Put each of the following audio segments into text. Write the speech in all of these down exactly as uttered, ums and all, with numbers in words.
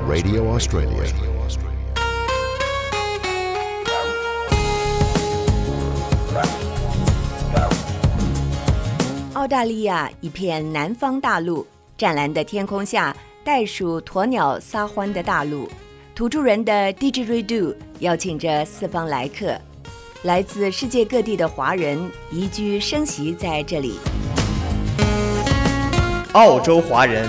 Radio Australia. 澳大利亚一片南方大陆，湛蓝的天空下，袋鼠、鸵鸟撒欢的大陆，土著人的 Didgeridoo 邀请着四方来客，来自世界各地的华人移居生息在这里。 澳洲华人，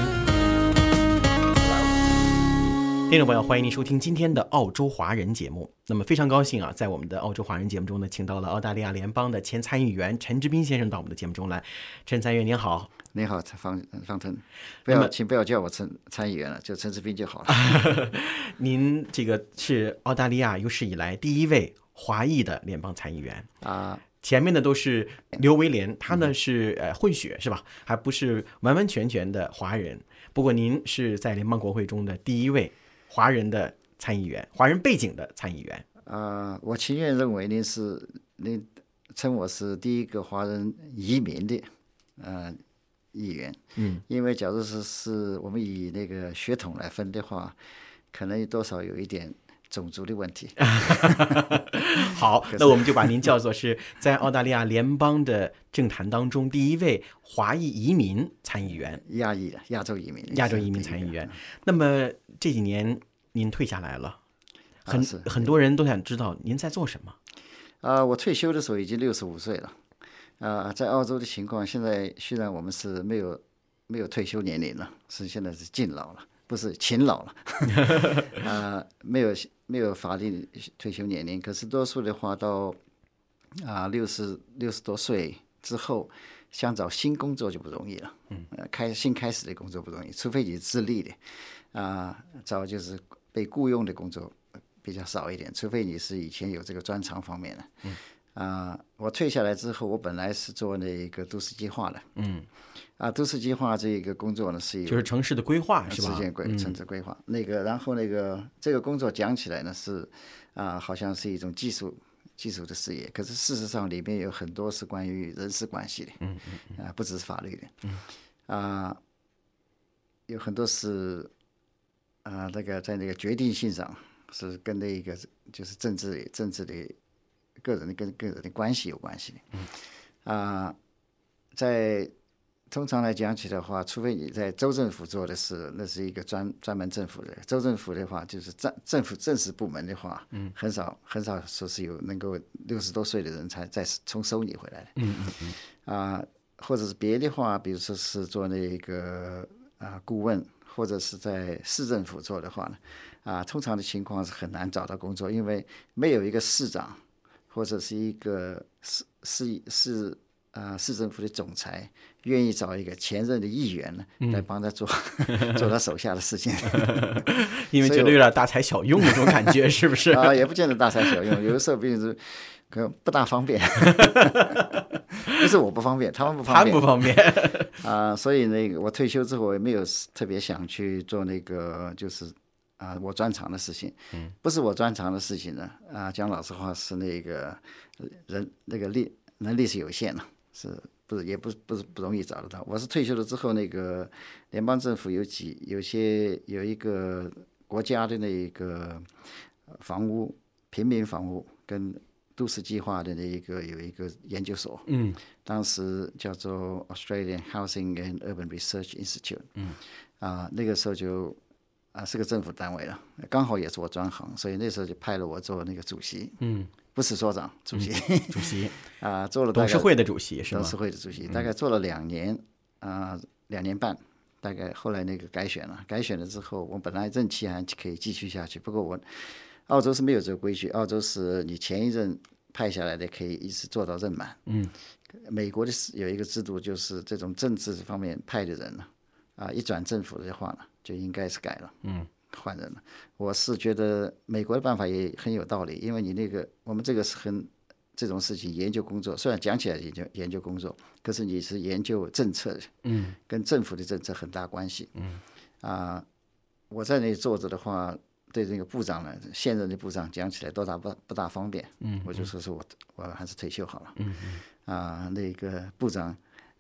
听众朋友，欢迎您收听今天的澳洲华人节目。那么非常高兴啊，在我们的澳洲华人节目中呢，请到了澳大利亚联邦的前参议员陈志斌先生到我们的节目中来。陈参议员您好。 你好，方方腾，不要请不要叫我陈参议员了，就陈志斌就好了。 您这个是澳大利亚有史以来第一位华裔的联邦参议员啊。 前面的都是刘维廉，他呢是呃混血是吧？还不是完完全全的华人。不过您是在联邦国会中的第一位华人的参议员，华人背景的参议员。 啊，我情愿认为您是您称我是第一个华人移民的呃议员。嗯，因为假如是是我们以那个血统来分的话，可能多少有一点种族的问题。 好，那我们就把您叫做是在澳大利亚联邦的政坛当中第一位华裔移民参议员。 亚裔的亚洲移民， 亚洲移民参议员。那么这几年您退下来了，很、啊、很多人都想知道您在做什么。 啊，我退休的时候已经六十五岁了。啊，在澳洲的情况，现在虽然我们是没有没有退休年龄了，是现在是敬老了。不是勤劳了，啊，没有没有法定退休年龄，可是多数的话到啊六十六十多岁之后，想找新工作就不容易了。嗯，开新开始的工作不容易，除非你自立的，啊，找就是被雇佣的工作比较少一点，除非你是以前有这个专长方面的。嗯。啊，我退下来之后，我本来是做那个都市计划的。嗯，啊，都市计划这个工作呢是就是城市的规划是吧？ 时间规城市规划、嗯、那个，然后那个这个工作讲起来呢是啊，好像是一种技术技术的事业，可是事实上里面有很多是关于人事关系的。嗯嗯嗯，啊，不只是法律的。嗯，啊，有很多是啊，那个在那个决定性上是跟那个就是政治政治的。个人的跟个人的关系有关系的。嗯，啊，在通常来讲起的话，除非你在州政府做的事，那是一个专专门政府的。州政府的话，就是政政府正式部门的话，嗯，很少很少说是有能够六十多岁的人才再重收你回来的。嗯嗯嗯。啊，或者是别的话，比如说是做那个啊顾问，或者是在市政府做的话呢，啊，通常的情况是很难找到工作，因为没有一个市长。或者是一个市市市啊市政府的总裁愿意找一个前任的议员呢，来帮他做、嗯、做他手下的事情， 因为觉得有点大材小用那种感觉，是不是？ 啊，也不见得大材小用，有的时候并是可能不大方便，不是我不方便，他们不方便， 他不方便啊，所以那个我退休之后，我也没有特别想去做那个就是。啊，我专长的事情，嗯，不是我专长的事情呢。啊，讲老实话是那个人那个力能力是有限的，是不是也不不是不容易找得到。我是退休了之后，那个联邦政府有几有些有一个国家的那个房屋平民房屋跟都市计划的那一个有一个研究所，嗯，当时叫做 Australian Housing and Urban Research Institute， 嗯，啊，那个时候就。啊，是个政府单位了，刚好也是我专行，所以那时候就派了我做那个主席，嗯，不是所长，主席， 嗯、主席啊，做了董事会的主席是吗？ 董事会的主席，大概做了两年，啊，两年半，大概后来那个改选了，改选了之后，我本来任期还可以继续下去，不过我澳洲是没有这个规矩，澳洲是你前一任派下来的可以一直做到任满，嗯，美国的有一个制度，就是这种政治方面派的人呢，啊，一转政府的话呢。就应该是改了，嗯，换人了。我是觉得美国的办法也很有道理，因为你那个我们这个是很这种事情研究工作，虽然讲起来研究研究工作，可是你是研究政策的，嗯，跟政府的政策很大关系，嗯，啊，我在那里坐着的话，对这个部长呢，现任的部长讲起来多大不不大方便，嗯，我就说是我我还是退休好了，嗯啊，那个部长。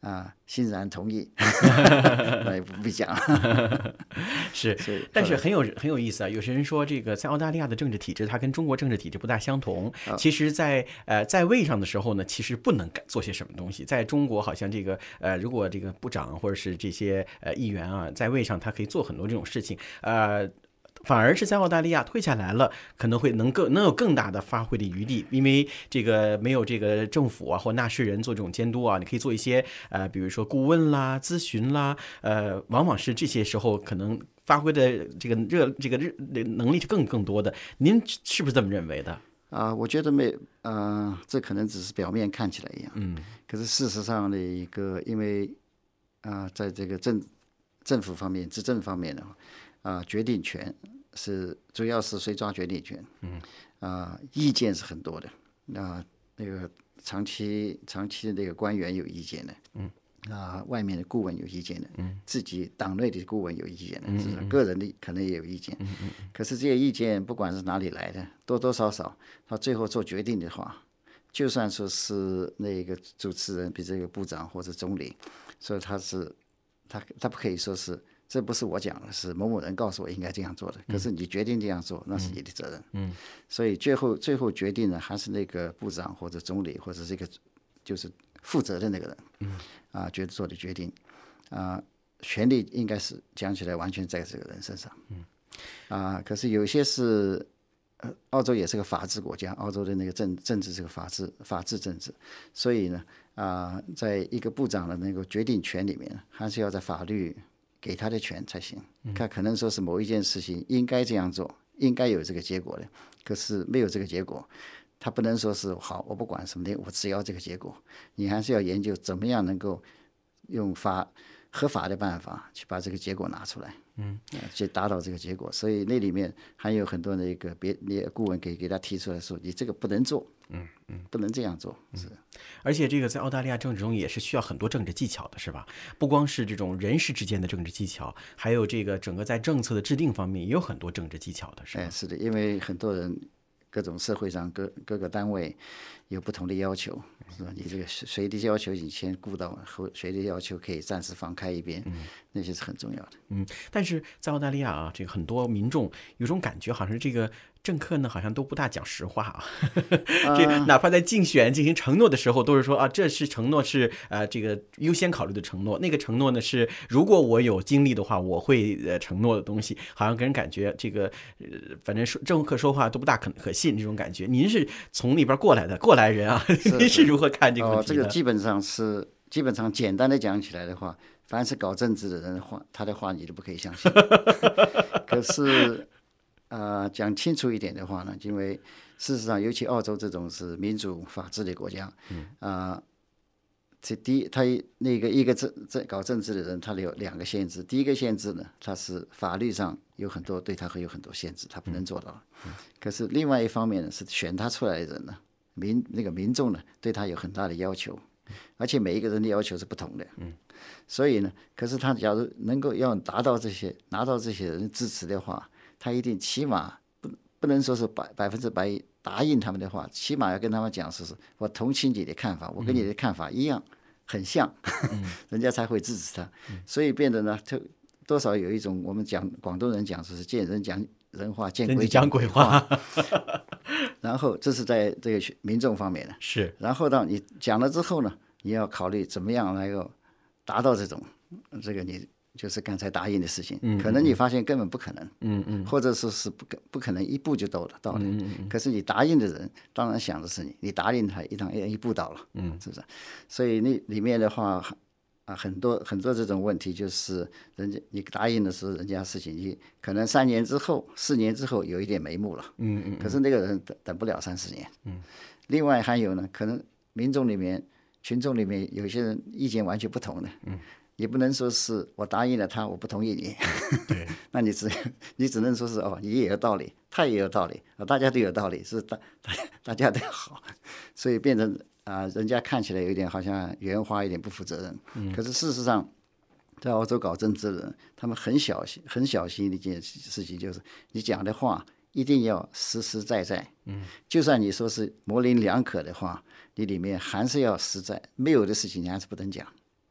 啊，欣然同意，那也不必讲了。 是，但是很有很有意思啊。有些人说，这个在澳大利亚的政治体制，它跟中国政治体制不大相同。其实在，呃在位上的时候呢，其实不能做些什么东西。在中国，好像这个呃，如果这个部长或者是这些呃议员啊，在位上，他可以做很多这种事情，呃。反而是在澳大利亚退下来了，可能会能更能有更大的发挥的余地，因为这个没有这个政府啊或纳税人做这种监督啊，你可以做一些呃，比如说顾问啦、咨询啦，呃，往往是这些时候可能发挥的这个热这个热能力是更更多的。您是不是这么认为的？ 啊、呃，我觉得没，呃，这可能只是表面看起来一样，嗯，可是事实上的一个，因为啊、呃，在这个政政府方面、执政方面呢。啊、呃，决定权是主要是谁抓决定权？嗯，啊、呃，意见是很多的。那、呃、那个长期长期的那个官员有意见的，嗯，啊、呃，外面的顾问有意见的，嗯，自己党内的顾问有意见的，是嗯个人的可能也有意见。嗯嗯。可是这些意见不管是哪里来的，多多少少，他最后做决定的话，就算说是那个主持人，比如这个部长或者总理，所以他是他他不可以说是。这不是我讲的，是某某人告诉我应该这样做的。可是你决定这样做，那是你的责任。嗯，所以最后最后决定呢，还是那个部长或者总理或者这个就是负责的那个人。嗯，啊，决做的决定，啊，权力应该是讲起来完全在这个人身上。嗯，啊，可是有些是，呃，澳洲也是个法治国家，澳洲的那个政政治是个法治法治政治，所以呢，啊，在一个部长的那个决定权里面，还是要在法律。给他的权才行，他可能说是某一件事情应该这样做，应该有这个结果的，可是没有这个结果，他不能说是好，我不管什么的，我只要这个结果，你还是要研究怎么样能够用法合法的办法去把这个结果拿出来，嗯，去达到这个结果。所以那里面还有很多那个别那顾问给给他提出来说，你这个不能做。嗯嗯，不能这样做，是、嗯。 而且这个在澳大利亚政治中也是需要很多政治技巧的，是吧？不光是这种人事之间的政治技巧，还有这个整个在政策的制定方面也有很多政治技巧的，是吧？ 哎，是的，因为很多人各种社会上各各个单位有不同的要求，是吧？你这个谁的要求你先顾到，和谁的要求可以暂时放开一边，嗯、那些是很重要的。 嗯，但是在澳大利亚啊，这个很多民众有种感觉，好像这个。政客呢，好像都不大讲实话啊。这哪怕在竞选进行承诺的时候，都是说啊，这是承诺是呃这个优先考虑的承诺，那个承诺呢是如果我有精力的话，我会呃承诺的东西，好像给人感觉这个呃反正说政客说话都不大可可信这种感觉。您是从那边过来的过来人啊，您是如何看这个问题的？ 哦，这个基本上是基本上简单的讲起来的话，凡是搞政治的人的话，他的话你都不可以相信。可是。呃，讲清楚一点的话呢，因为事实上，尤其澳洲这种是民主法治的国家，嗯，啊、呃，这第一，他那个一个政政搞政治的人，他有两个限制。第一个限制呢，他是法律上有很多对他会有很多限制，他不能做到。嗯、可是另外一方面呢，是选他出来的人呢，民那个民众呢，对他有很大的要求，而且每一个人的要求是不同的。嗯，所以呢，可是他假如能够要达到这些，拿到这些人支持的话。他一定起码不不能说是百百分之百答应他们的话，起码要跟他们讲，说是我同情你的看法，我跟你的看法一样，很像，嗯、人家才会支持他。嗯、所以变得呢，他多少有一种我们讲广东人讲说是见人讲人话，见鬼讲鬼话。 然后这是在这个民众方面的， 是。 然后到你讲了之后呢，你要考虑怎么样来够达到这种这个你。就是刚才答应的事情，嗯、可能你发现根本不可能，嗯嗯，或者说是不可不可能一步就到了到了，嗯嗯，可是你答应的人当然想的是你，你答应他一趟一步到了，嗯，是不是？所以那里面的话啊，很多很多这种问题，就是人家你答应的时候，人家事情你可能三年之后、四年之后有一点眉目了，嗯嗯，可是那个人等等不了三四年，嗯。另外还有呢，可能民众里面、群众里面有些人意见完全不同的，嗯。也不能说是我答应了他，我不同意你。对，那你只你只能说是哦，你也有道理，他也有道理，大家都有道理，是大大大家都好，所以变成啊、呃，人家看起来有点好像圆滑一点，不负责任。嗯、可是事实上，在澳洲搞政治的人，他们很小心、很小心的一件事情，就是你讲的话一定要实实在在。嗯，就算你说是模棱两可的话，你里面还是要实在，没有的事情你还是不能讲。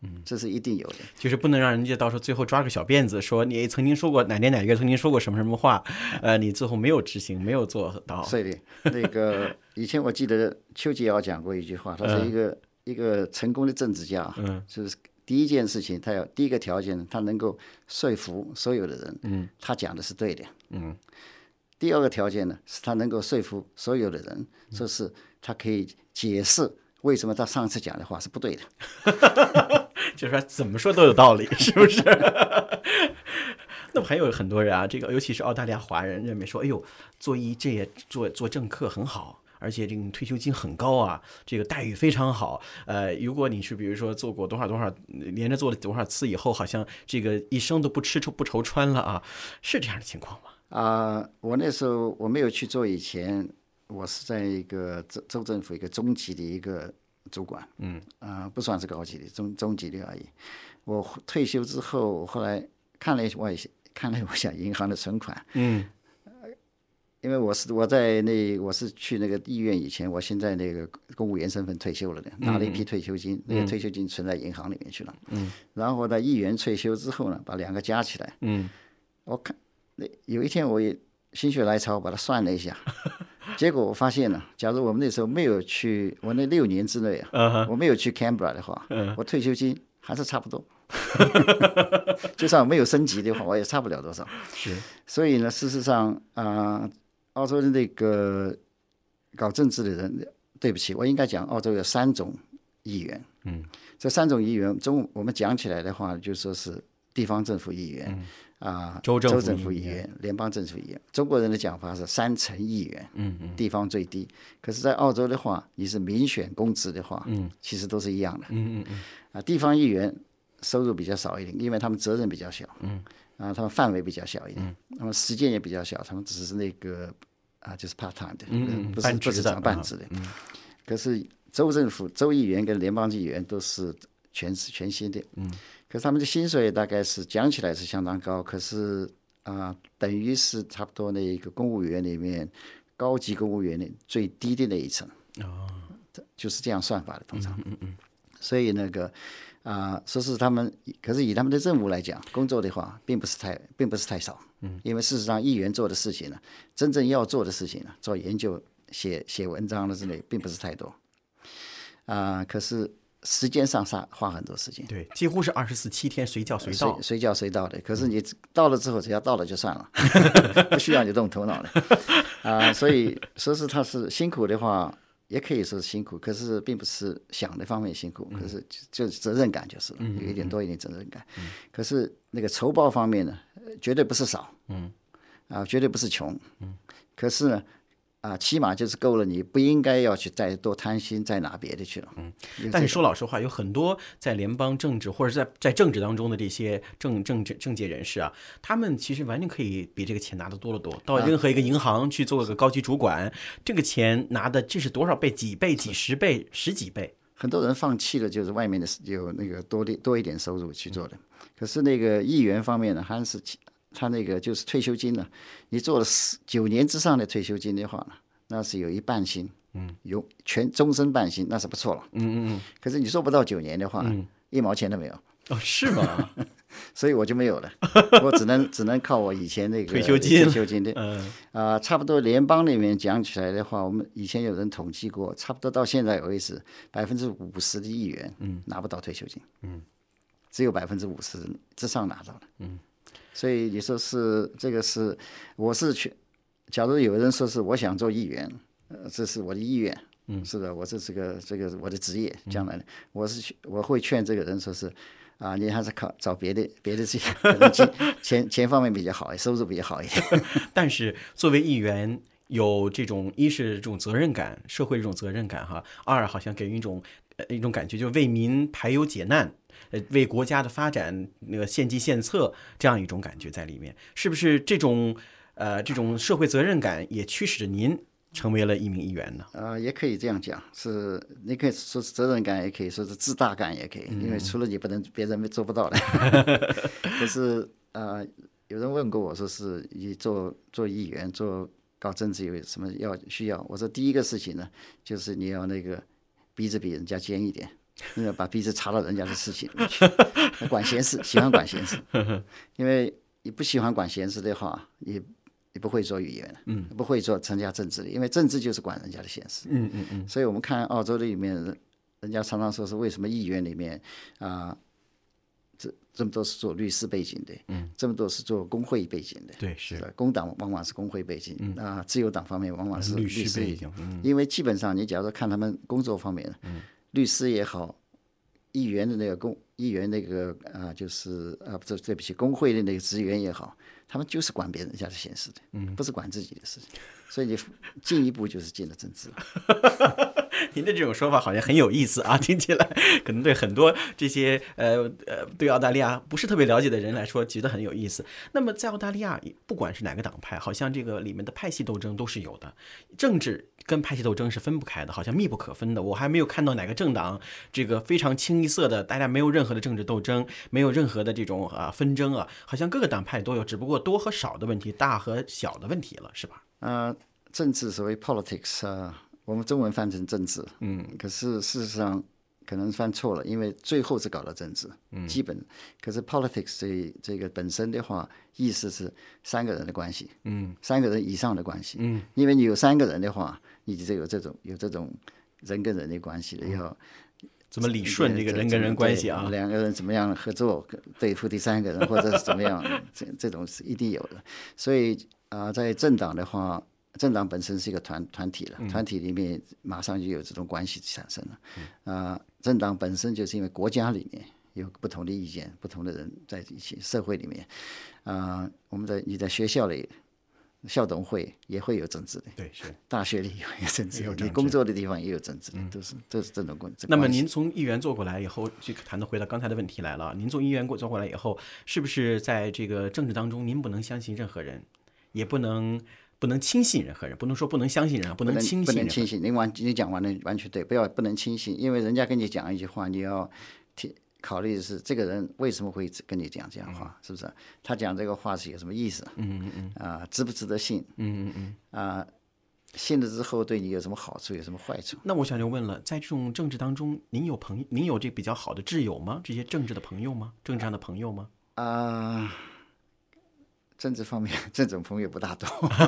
嗯，这是一定有的， 就是不能让人家到时候最后抓个小辫子，说你曾经说过哪年哪月曾经说过什么什么话，呃，你最后没有执行，没有做到。 所以那个以前我记得丘吉尔讲过一句话，他是一个、嗯、一个成功的政治家，嗯，就是第一件事情，他要第一个条件，他能够说服所有的人，嗯，他讲的是对的，嗯。第二个条件呢，是他能够说服所有的人，说是他可以解释为什么他上次讲的话是不对的。 就是说怎么说都有道理，是不是？那么还有很多人啊，这个尤其是澳大利亚华人认为说，哎呦，做医这也做做政客很好。而且这个退休金很高啊，这个待遇非常好。呃，如果你是比如说做过多少多少，连着做了多少次以后，好像这个一生都不吃不愁穿了啊，是这样的情况吗？ 啊、呃，我那时候我没有去做以前，我是在一个州州政府一个中级的一个主管，嗯，啊、呃，不算是高级的，中中级的而已。我退休之后，后来看了我看了我想银行的存款，嗯。因为我是我在那我是去那个医院以前，我现在那个公务员身份退休了的，拿了一批退休金，嗯、那个退休金存在银行里面去了。嗯，然后在议员退休之后呢，把两个加起来，嗯，我看那有一天我也心血来潮把它算了一下，结果我发现了，假如我们那时候没有去，我那六年之内啊， uh-huh. 我没有去 Canberra 的话， uh-huh. 我退休金还是差不多。就算我没有升级的话，我也差不了多少。 是， 所以呢，事实上啊。呃澳洲的那个搞政治的人，对不起，我应该讲澳洲有三种议员。嗯，这三种议员中，我们讲起来的话，就说是地方政府议员，啊、嗯呃，州政府议员、联邦政府议员。中国人的讲法是三层议员，嗯嗯，地方最低。可是，在澳洲的话，你是民选公职的话，嗯，其实都是一样的。嗯嗯嗯。啊，地方议员收入比较少一点，因为他们责任比较小。嗯。啊，他们范围比较小一点，那、嗯、么时间也比较小，他们只是那个啊，就是 part time 的，嗯、不是不是长半职的。嗯、可是州政府、州议员跟联邦议员都是全全薪的，嗯，可是他们的薪水大概是讲起来是相当高，可是啊，等于是差不多那一个公务员里面高级公务员的最低的那一层，哦，就是这样算法的，通常，嗯嗯嗯，所以那个。啊、呃，说是他们，可是以他们的任务来讲，工作的话，并不是太，并不是太少。嗯，因为事实上，议员做的事情呢，真正要做的事情呢，做研究、写写文章的之类，并不是太多。啊、呃，可是时间上花花很多时间。 对，几乎是二十四七天随叫随到， 随随叫随到的。可是你到了之后，只要到了就算了，不需要你动头脑的。啊、呃，所以说是他是辛苦的话。也可以说是辛苦，可是并不是想的方面辛苦，可是就是责任感就是了，有一点多一点责任感。嗯、可是那个酬报方面呢，绝对不是少，嗯，啊，绝对不是穷，嗯。可是呢，啊，起码就是够了，你不应该要去再多贪心，再拿别的去了。 嗯，但是说老实话，有很多在联邦政治或者在在政治当中的这些政政治政界人士啊，他们其实完全可以比这个钱拿得多得多。到任何一个银行去做个高级主管，啊、这个钱拿的这是多少倍？几倍、几十倍、十几倍。 很多人放弃了，就是外面的有那个多的多一点收入去做的。嗯、可是那个议员方面呢，还是。他那个就是退休金呢，你做了九年之上的退休金的话呢，那是有一半薪，嗯，有全终身半薪，那是不错了，嗯嗯嗯。可是你做不到九年的话，嗯、一毛钱都没有。 哦，是吗？ 所以我就没有了，我只能只能靠我以前那个退休金， 退休金的，嗯啊、呃，差不多联邦里面讲起来的话，我们以前有人统计过，差不多到现在为止，百分之五十的议员，嗯，拿不到退休金，嗯，只有百分之五十之上拿到了，嗯。所以你说是这个是，我是去，假如有人说是我想做议员，呃，这是我的意愿，嗯，是的，我这是个这个我的职业，将来的，我是我会劝这个人说是，啊，你还是考找别的别的职业，可能钱钱钱方面比较好，收入比较好一点。 但是作为议员，有这种一是这种责任感，社会这种责任感哈，二好像给人一种呃一种感觉，就是为民排忧解难。呃，为国家的发展那个献计献策，这样一种感觉在里面，是不是这种呃这种社会责任感也驱使着您成为了一名议员呢？ 呃，也可以这样讲，是你可以说是责任感，也可以说是自大感，也可以，嗯、因为除了你不能，别人做不到的。可是呃，有人问过我说，是你做做议员、做搞政治有什么要需要？我说第一个事情呢，就是你要那个鼻子比人家尖一点。 那个把鼻子插到人家的事情里面去，管闲事，喜欢管闲事，因为你不喜欢管闲事的话，也也不会做语言，嗯，不会做参加政治的，因为政治就是管人家的闲事， 嗯嗯嗯。 所以我们看澳洲里面，人家常常说是为什么议员里面啊、呃，这这么多是做律师背景的，嗯，这么多是做工会背景的， 对，是工党往往是工会背景，啊、嗯呃，自由党方面往往是律师背景，嗯， 因为基本上你假如说看他们工作方面，嗯，律师也好，议员的那个工议员那个啊、呃，就是啊，不、呃、对不起，工会的那个职员也好，他们就是管别人家的闲事的，嗯，不是管自己的事情，所以你进一步就是进了政治了。 您的这种说法好像很有意思啊，听起来可能对很多这些呃呃对澳大利亚不是特别了解的人来说，觉得很有意思。那么在澳大利亚，不管是哪个党派，好像这个里面的派系斗争都是有的，政治跟派系斗争是分不开的，好像密不可分的。我还没有看到哪个政党这个非常清一色的，大家没有任何的政治斗争，没有任何的这种啊纷争啊，好像各个党派都有，只不过多和少的问题，大和小的问题了，是吧？ 呃，政治所谓 politics 啊、呃。我们中文翻成政治，嗯，可是事实上可能翻错了，因为最后是搞到政治，嗯，基本。可是 politics 这这个本身的话，意思是三个人的关系，嗯，三个人以上的关系，嗯，因为你有三个人的话，你就有这种有这种人跟人的关系的，要怎么理顺这个人跟人关系啊？ 两个人怎么样合作对付第三个人，或者是怎么样，这这种是一定有的。所以啊、呃，在政党的话。政党本身是一个团团体了，团体里面马上就有这种关系产生了。啊、呃，政党本身就是因为国家里面有不同的意见，不同的人在一起，社会里面，啊、呃，我们在你在学校里，校董会也会有政治的， 对，是大学里也有政治，你工作的地方也有政治的，嗯、都是都是这种关系。 那么您从议员做过来以后，就谈的回到刚才的问题来了，您从议员做过来以后，是不是在这个政治当中，您不能相信任何人，也不能？不能轻信任何人，不能说不能相信人，不能轻信人。 不能轻信，您完你讲完了完全对，不要不能轻信，因为人家跟你讲一句话，你要考虑的是这个人为什么会跟你讲这样话，是不是？他讲这个话是有什么意思？嗯嗯嗯。啊、呃，值不值得信？嗯嗯嗯。啊、呃，信了之后对你有什么好处，有什么坏处？ 那我想就问了，在这种政治当中，您有朋，您有这比较好的挚友吗？这些政治的朋友吗？政治上的朋友吗？ 啊、呃。政治方面，这种朋友不大多。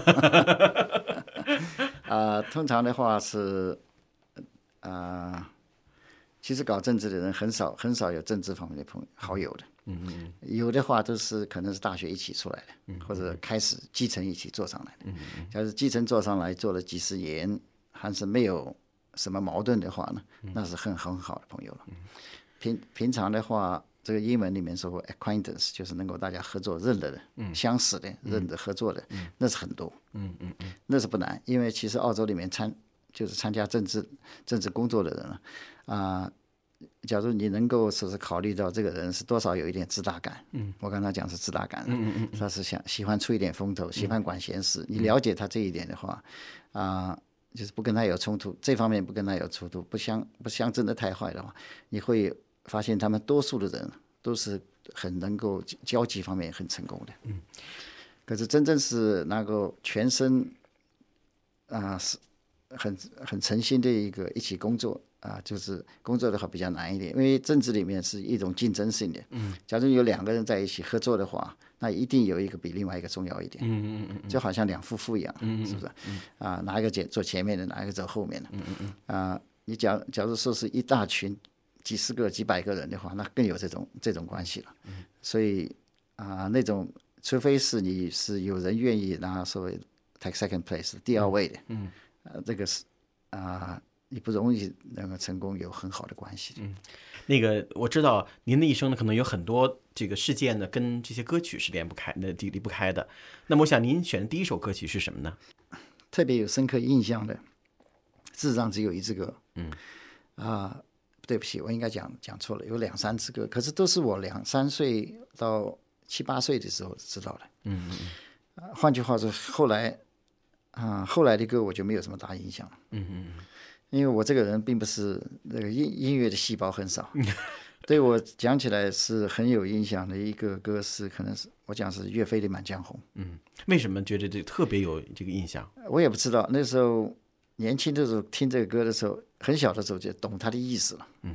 啊、呃，通常的话是，啊、呃，其实搞政治的人很少很少有政治方面的朋友好友的。嗯嗯有的话都是可能是大学一起出来的，嗯、或者开始基层一起做上来的。嗯嗯假如基层做上来做了几十年，还是没有什么矛盾的话呢，那是很很好的朋友了。平平常的话。这个英文里面说 acquaintance 就是能够大家合作认得的、嗯、相识的、认得合作的，嗯、那是很多，嗯嗯嗯，那是不难，因为其实澳洲里面参就是参加政治政治工作的人了，啊、呃，假如你能够说是考虑到这个人是多少有一点自大感，嗯，我刚才讲是自大感，嗯嗯嗯，他是想喜欢出一点风头，喜欢管闲事，嗯、你了解他这一点的话，啊、呃，就是不跟他有冲突，这方面不跟他有冲突，不相不相争的太坏的话，你会。发现他们多数的人都是很能够交际方面很成功的，嗯，可是真正是那个全身啊、呃、是很很诚心的一个一起工作啊、呃，就是工作的话比较难一点，因为政治里面是一种竞争性的，嗯，假如有两个人在一起合作的话，那一定有一个比另外一个重要一点，嗯嗯嗯，就好像两夫妇一样，嗯是不是？嗯啊、呃，哪一个坐前面的，哪一个走后面的，嗯嗯嗯，啊、呃，你假假如说是一大群。几十个、几百个人的话，那更有这种这种关系了。嗯、所以啊、呃，那种除非是你是有人愿意拿所谓 take second place 第二位的，嗯，呃，这个是啊、呃，你不容易能够成功有很好的关系。 嗯，那个我知道您的一生呢，可能有很多这个事件呢，跟这些歌曲是连不开、那离不开的。那么，我想您选的第一首歌曲是什么呢？ 特别有深刻印象的，事实上只有一支歌。嗯，啊、呃。对不起，我应该讲讲错了，有两三支歌，可是都是我两三岁到七八岁的时候知道的。嗯嗯嗯。换句话说，后来啊、呃，后来的歌我就没有什么大印象了。嗯嗯嗯。因为我这个人并不是那个音音乐的细胞很少，对我讲起来是很有影响的一个歌是，可能是我讲是岳飞的《满江红》。 嗯，为什么觉得这特别有这个印象？ 我也不知道，那时候。年轻的时候听这个歌的时候，很小的时候就懂它的意思了。嗯嗯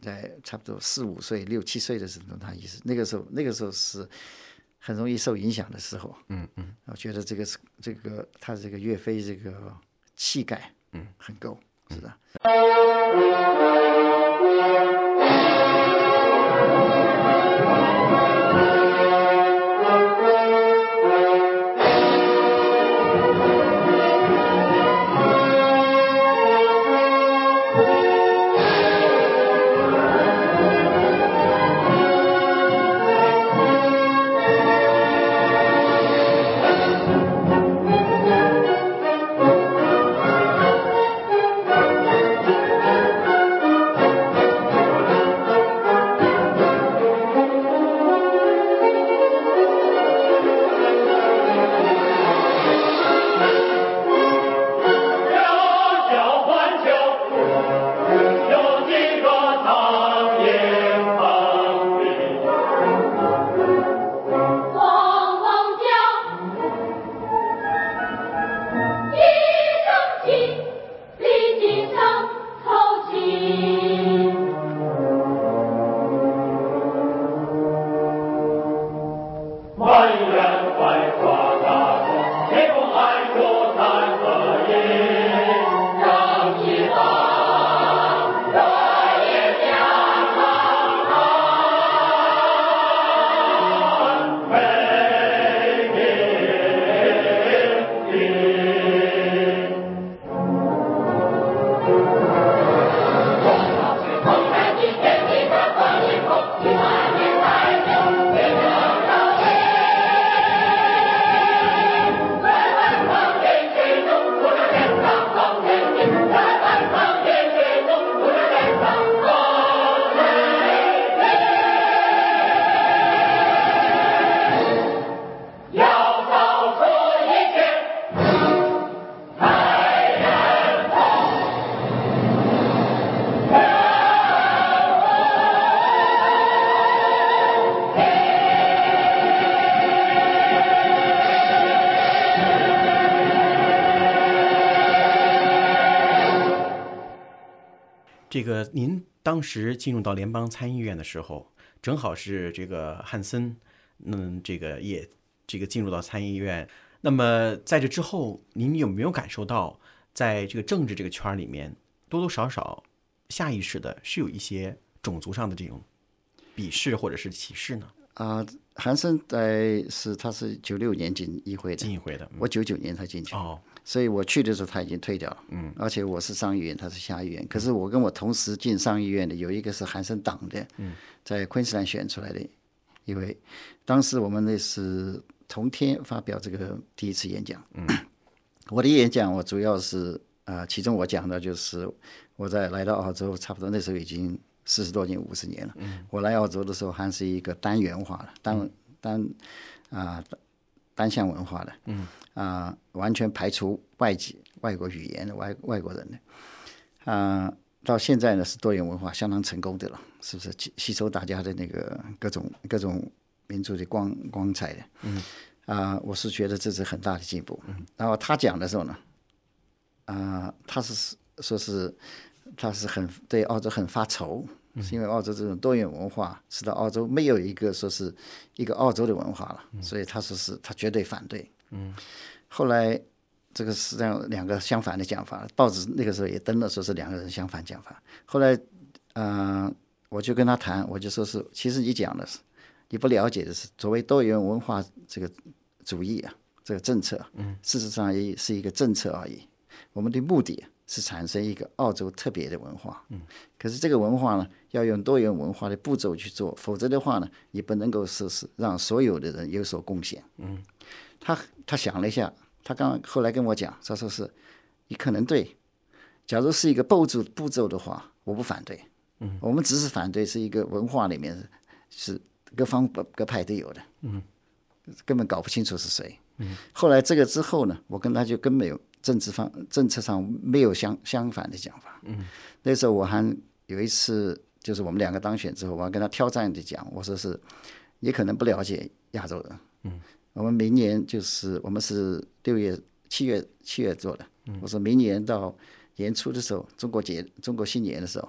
在差不多四五岁、六七岁的时候，他也是那个时候，那个时候是很容易受影响的时候。 嗯嗯， 我觉得这个是这个他这个岳飞这个气概，嗯，很够，是的。 这个您当时进入到联邦参议院的时候，正好是这个汉森，嗯，这个也这个进入到参议院。那么在这之后，您有没有感受到，在这个政治这个圈里面，多多少少下意识的是有一些种族上的这种鄙视或者是歧视呢？ 啊、呃，韩森在是他是九六年进议会的， 进议会的，嗯、 我九九年才进去。 哦。 所以我去的时候他已经退掉了，嗯，而且我是上议院，他是下议院。可是我跟我同时进上议院的有一个是韩森党的，嗯，在昆士兰选出来的一位。当时我们那是同天发表这个第一次演讲，嗯，我的演讲我主要是啊、呃，其中我讲的就是我在来到澳洲，差不多那时候已经四十多年、五十年了。嗯，我来澳洲的时候还是一个单元化的，单单啊。呃单向文化的，嗯啊、呃，完全排除外籍、外国语言的外外国人的，啊、呃，到现在呢是多元文化相当成功的了，是不是？吸收大家的那个各种各种民族的光光彩的，嗯啊、呃，我是觉得这是很大的进步。嗯，然后他讲的时候呢，啊、呃，他是说是他是很对澳洲很发愁。是因为澳洲这种多元文化使得澳洲没有一个说是一个澳洲的文化了，所以他说是他绝对反对。嗯，后来这个是这样两个相反的讲法，报纸那个时候也登了说是两个人相反讲法。后来，嗯、呃，我就跟他谈，我就说是其实你讲的是你不了解的是所谓多元文化这个主义啊，这个政策，嗯，事实上也是一个政策而已。我们的目的是产生一个澳洲特别的文化，嗯，可是这个文化呢，要用多元文化的步骤去做，否则的话呢，也不能够说是让所有的人有所贡献。嗯，他他想了一下，他刚后来跟我讲，他说是，你可能对，假如是一个步骤步骤的话，我不反对。嗯，我们只是反对是一个文化里面是各方各派都有的，嗯，根本搞不清楚是谁。嗯，后来这个之后呢，我跟他就根本有。政治方政策上没有相相反的讲法。嗯，那时候我还有一次，就是我们两个当选之后，我要跟他挑战的讲，我说是，你可能不了解亚洲人。嗯，我们明年就是我们是六月、七月、七月做的。嗯，我说明年到年初的时候，中国节、中国新年的时候，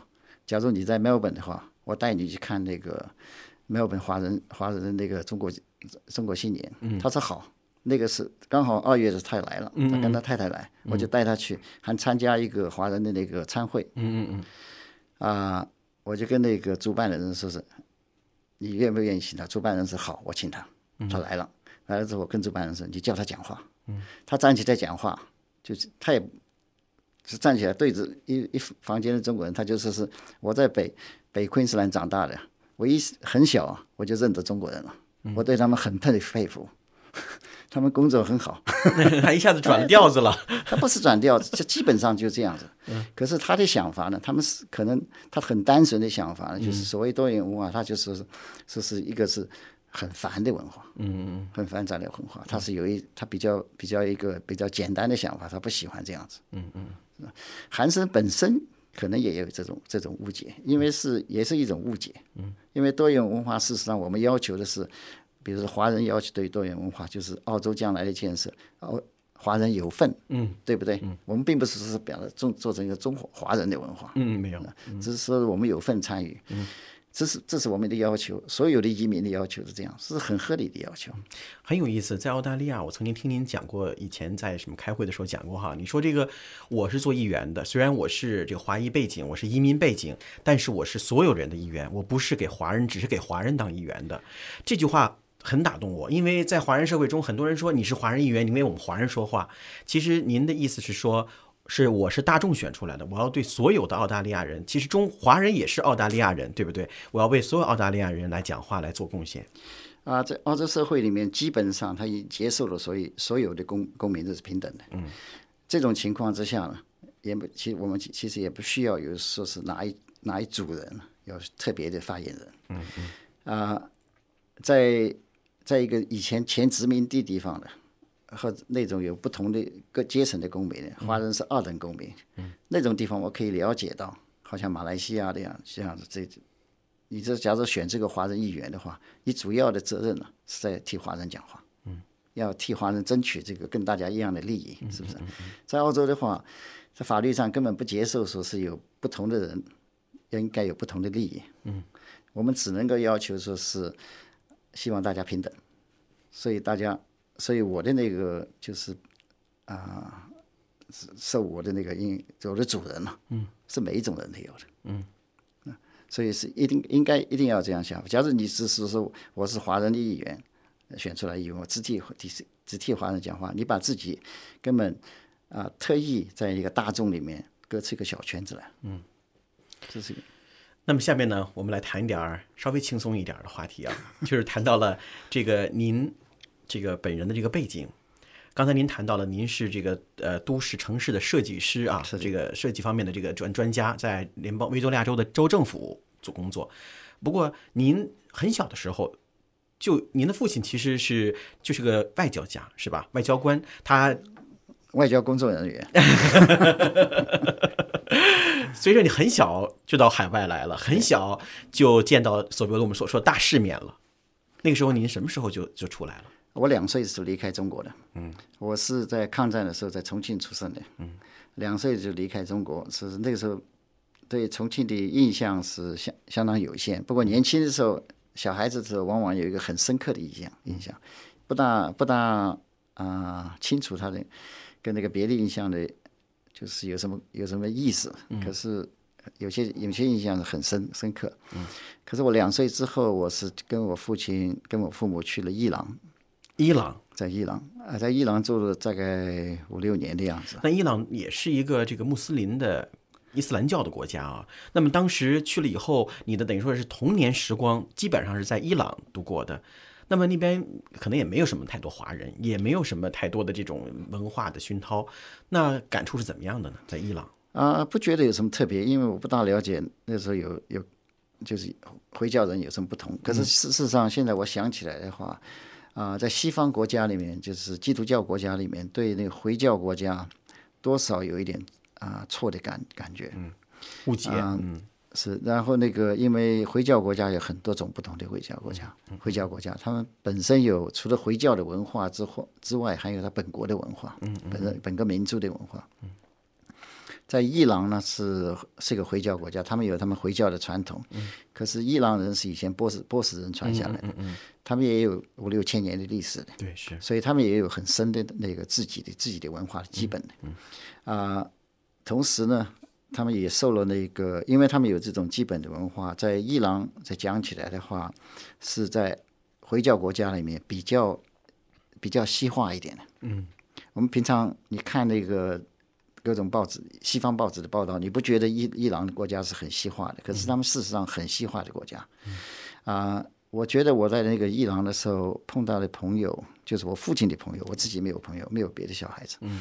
假如你在墨尔本的话，我带你去看那个墨尔本华人华人的那个中国中国新年，嗯，他说好，那个是刚好二月的他来了，他跟他太太来，嗯、我就带他去，还参加一个华人的那个餐会， 嗯嗯嗯， 啊、呃，我就跟那个主办人说是，你愿不愿意请他？主办人说好，我请他，他来了，来了之后我跟主办人说，你叫他讲话，嗯，他站起来讲话，就是他也。是站起来对着一一房间的中国人，他就说是我在北北昆士兰长大的，我一很小我就认得中国人了，嗯、我对他们很佩服，他们工作很好。 他一下子转了调子了。 他不是转调子，基本上就这样子。嗯、可是他的想法呢，他们是可能他很单纯的想法呢，就是所谓多元文化，他就说是说是一个是很繁的文化，嗯嗯，很繁杂的文化，他是有一他比较比较一个比较简单的想法，他不喜欢这样子，嗯嗯。韩生本身可能也有这种这种误解，因为是也是一种误解。嗯，因为多元文化事实上我们要求的是，比如说华人要求对多元文化就是澳洲将来的建设，哦，华人有份，嗯，对不对？嗯，我们并不是是表达中做成一个中华华人的文化， 嗯，没有， 嗯、只是说我们有份参与。嗯。这是这是我们的要求，所有的移民的要求是这样，是很合理的要求。 很有意思，在澳大利亚，我曾经听您讲过，以前在什么开会的时候讲过哈。你说这个我是做议员的，虽然我是这个华裔背景，我是移民背景，但是我是所有人的议员，我不是给华人，只是给华人当议员的。这句话很打动我，因为在华人社会中，很多人说你是华人议员，你为我们华人说话。其实您的意思是说，是我是大众选出来的，我要对所有的澳大利亚人，其实中华人也是澳大利亚人，对不对？我要为所有澳大利亚人来讲话，来做贡献。 啊，在澳洲社会里面，基本上他已接受了所有所有的公公民都是平等的。嗯，这种情况之下呢，也不其实我们其实也不需要有说是哪一哪一组人有特别的发言人。嗯嗯。啊，在在一个以前前殖民地地方的。和那种有不同的各阶层的公民，华人是二等公民，嗯、那种地方我可以了解到，好像马来西亚这样这样子，这你这假如选这个华人议员的话，你主要的责任呢是在替华人讲话，嗯，要替华人争取这个跟大家一样的利益，是不是？在澳洲的话，在法律上根本不接受说是有不同的人应该有不同的利益，嗯，我们只能够要求说是希望大家平等，所以大家。所以我的那个就是啊，受我的那个应我的主人嘛，嗯，是每一种人都有的，嗯，所以是一定应该一定要这样想。假如你只是说我是华人的议员选出来议员，我只替只替华人讲话，你把自己根本啊特意在一个大众里面割出一个小圈子来，嗯，这是。 那么下面呢，我们来谈一点稍微轻松一点的话题啊，就是谈到了这个您。这个本人的这个背景，刚才您谈到了，您是这个呃都市城市的设计师啊，这个设计方面的这个专专家，在联邦维多利亚州的州政府做工作。不过您很小的时候，就您的父亲其实是就是个外交家，是吧？外交官，他外交工作人员。 随着你很小就到海外来了，很小就见到所谓我们所说大世面了。那个时候您什么时候就就出来了？ 我两岁就离开中国的，嗯，我是在抗战的时候在重庆出生的，嗯，两岁就离开中国，是那个时候对重庆的印象是相相当有限。不过年轻的时候，小孩子的时候，往往有一个很深刻的印象，印象不大不大啊、呃、清楚他的跟那个别的印象的，就是有什么有什么意思。嗯、可是有些有些印象是很深深刻。嗯，可是我两岁之后，我是跟我父亲跟我父母去了伊朗。 伊朗， 在伊朗啊，在伊朗住了大概五六年的样子。 那伊朗也是一个这个穆斯林的伊斯兰教的国家啊。那么当时去了以后，你的等于说是童年时光基本上是在伊朗度过的。那么那边可能也没有什么太多华人，也没有什么太多的这种文化的熏陶。那感触是怎么样的呢？在伊朗啊，不觉得有什么特别，因为我不大了解那时候有有就是回教人有什么不同。可是事实上，现在我想起来的话。啊、呃，在西方国家里面，就是基督教国家里面，对那个回教国家多少有一点啊、呃、错的感感觉， 嗯，误解， 呃、嗯，是。然后那个，因为回教国家有很多种不同的回教国家，嗯、回教国家他们本身有除了回教的文化之后之外，还有他本国的文化，嗯，本身本个民族的文化。嗯， 在伊朗呢是是一个回教国家，他们有他们回教的传统，嗯、可是伊朗人是以前波斯波斯人传下来的，嗯嗯嗯、他们也有五六千年的历史的， 对，是， 所以他们也有很深的那个自己的自己的文化的基本的，啊、嗯嗯呃，同时呢，他们也受了那个，因为他们有这种基本的文化，在伊朗在讲起来的话，是在回教国家里面比较比较西化一点的，嗯。我们平常你看那个各种报纸，西方报纸的报道，你不觉得伊伊朗的国家是很西化的？可是他们事实上很西化的国家。啊、嗯呃，我觉得我在那个伊朗的时候碰到的朋友，就是我父亲的朋友，我自己没有朋友，没有别的小孩子。嗯。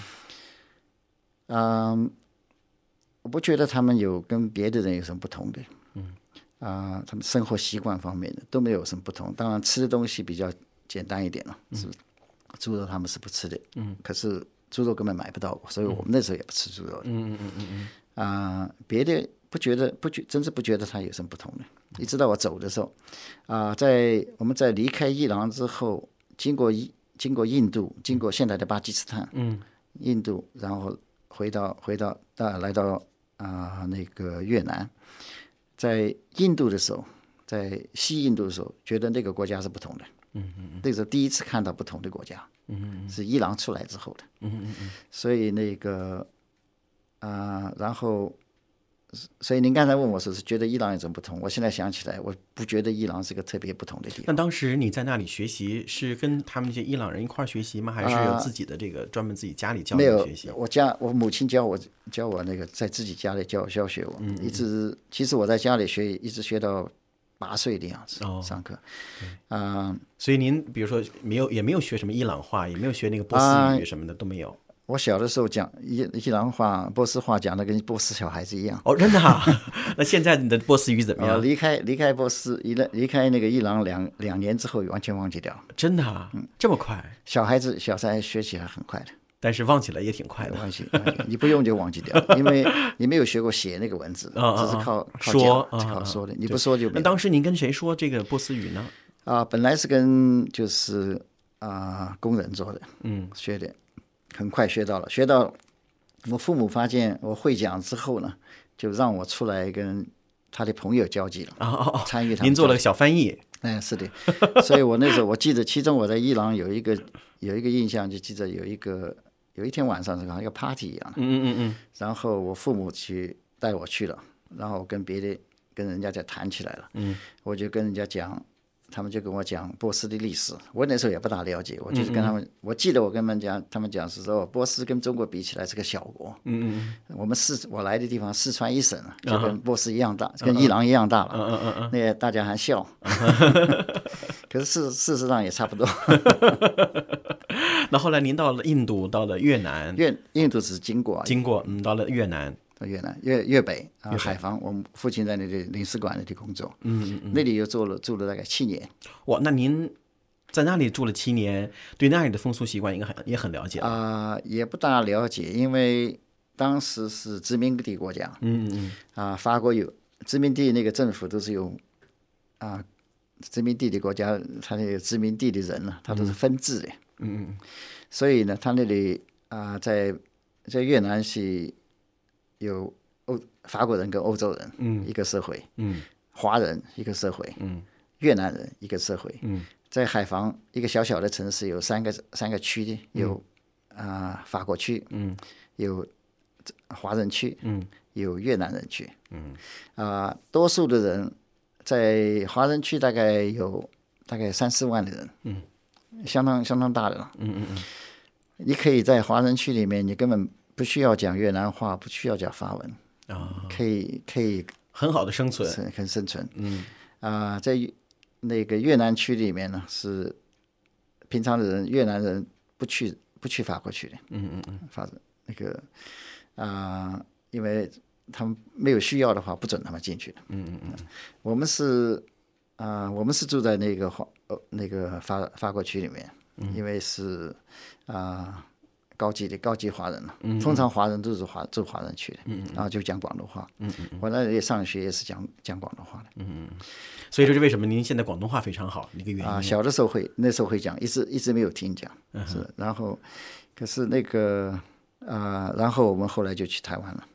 呃、我不觉得他们有跟别的人有什么不同的。嗯。啊、呃，他们生活习惯方面的都没有什么不同，当然吃的东西比较简单一点了，是不是？猪肉他们是不吃的，嗯，可是猪肉根本买不到，所以我们那时候也不吃猪肉的，嗯嗯嗯嗯嗯，啊、呃，别的不觉得，不觉，真是不觉得它有什么不同的。一直到我走的时候，啊、呃，在我们在离开伊朗之后，经过经过印度，经过现在的巴基斯坦，嗯，印度，然后回到回到啊来到啊、呃、那个越南，在印度的时候，在西印度的时候，觉得那个国家是不同的。嗯嗯，那时候第一次看到不同的国家，嗯嗯，是伊朗出来之后的，嗯嗯嗯，所以那个啊、呃，然后，所以您刚才问我说是觉得伊朗有什么不同，我现在想起来，我不觉得伊朗是个特别不同的地方。 那当时你在那里学习，是跟他们这些伊朗人一块儿学习吗？还是有自己的这个、呃、专门自己家里教你学习？ 没有，我家我母亲教我教我那个在自己家里教教学我，嗯嗯，一直其实我在家里学，一直学到八岁的样子，哦、上课，啊、呃， 所以您比如说没有也没有学什么伊朗话，也没有学那个波斯语什么的、呃、都没有。 我小的时候讲伊伊朗话、波斯话讲的跟波斯小孩子一样。 哦，真的啊？那现在你的波斯语怎么样？ 呃、离开离开波斯，离离开那个伊朗两两年之后，完全忘记掉了。 真的啊？嗯，这么快？ 小孩子小孩学起来很快的。 但是忘起来也挺快的， 忘记，忘记你不用就忘记掉，因为你没有学过写那个文字， 啊、 只是靠靠说， 讲，靠说的，你不说就没。 那当时您跟谁说这个波斯语呢？ 啊、呃，本来是跟就是啊、呃、工人做的，嗯，学的，很快学到了，学到我父母发现我会讲之后呢，就让我出来跟他的朋友交际了， 哦哦哦， 参与他们。 您做了个小翻译。 哎，是的，所以我那时候我记得，其中我在伊朗有一个有一个印象，就记得有一个有一天晚上是好像一个 party 一样的， 嗯嗯嗯， 然后我父母去带我去了，然后跟别的跟人家在谈起来了，嗯，我就跟人家讲，他们就跟我讲波斯的历史，我那时候也不大了解，我就是跟他们，嗯嗯我记得我跟他们讲，他们讲是说波斯跟中国比起来是个小国，嗯嗯，我们四我来的地方四川一省就跟波斯一样大，嗯、跟伊朗一样大了，嗯嗯嗯，那个大家还笑，可是事事实上也差不多。 那后来您到了印度，到了越南， 越印度只经过， 经过，嗯，到了越南。 到越南越越北啊，海防，我们父亲在那里领事馆那里工作，嗯嗯嗯，那里又住了住了大概七年。 哇，那您在那里住了七年，对那里的风俗习惯应该很也很了解啊、呃？也不大了解，因为当时是殖民地国家，嗯嗯啊、呃，法国有殖民地那个政府都是有啊、呃，殖民地的国家，他那个殖民地的人呢，他都是分治的，嗯嗯，所以呢，他那里啊、呃，在在越南是。有欧法国人跟欧洲人，嗯，一个社会，嗯，华人一个社会，嗯，越南人一个社会，嗯，在海防一个小小的城市有三个三个区的，有啊、嗯呃、法国区，嗯，有华人区，嗯，有越南人区，嗯，啊、呃，多数的人在华人区大概有大概三四万的人，嗯，相当相当大的了，嗯嗯嗯，你可以在华人区里面，你根本不需要讲越南话，不需要讲法文，啊、哦，可以可以很好的生存， 很生存。嗯，啊、呃，在那个越南区里面呢，是平常的人，越南人不去不去法国去的。嗯嗯嗯，法那个啊、呃，因为他们没有需要的话，不准他们进去的。嗯嗯嗯，我们是啊、呃，我们是住在那个华呃那个法法国区里面，嗯、因为是啊。呃高级的高级华人了，嗯嗯通常华人都是华住华人区的，嗯嗯然后就讲广东话。嗯嗯我那里上学也是讲讲广东话的。嗯嗯所以这是为什么您现在广东话非常好一个原因啊？ 小的时候会，那时候会讲，一直一直没有听讲。嗯、是，然后可是那个啊、呃，然后我们后来就去台湾了。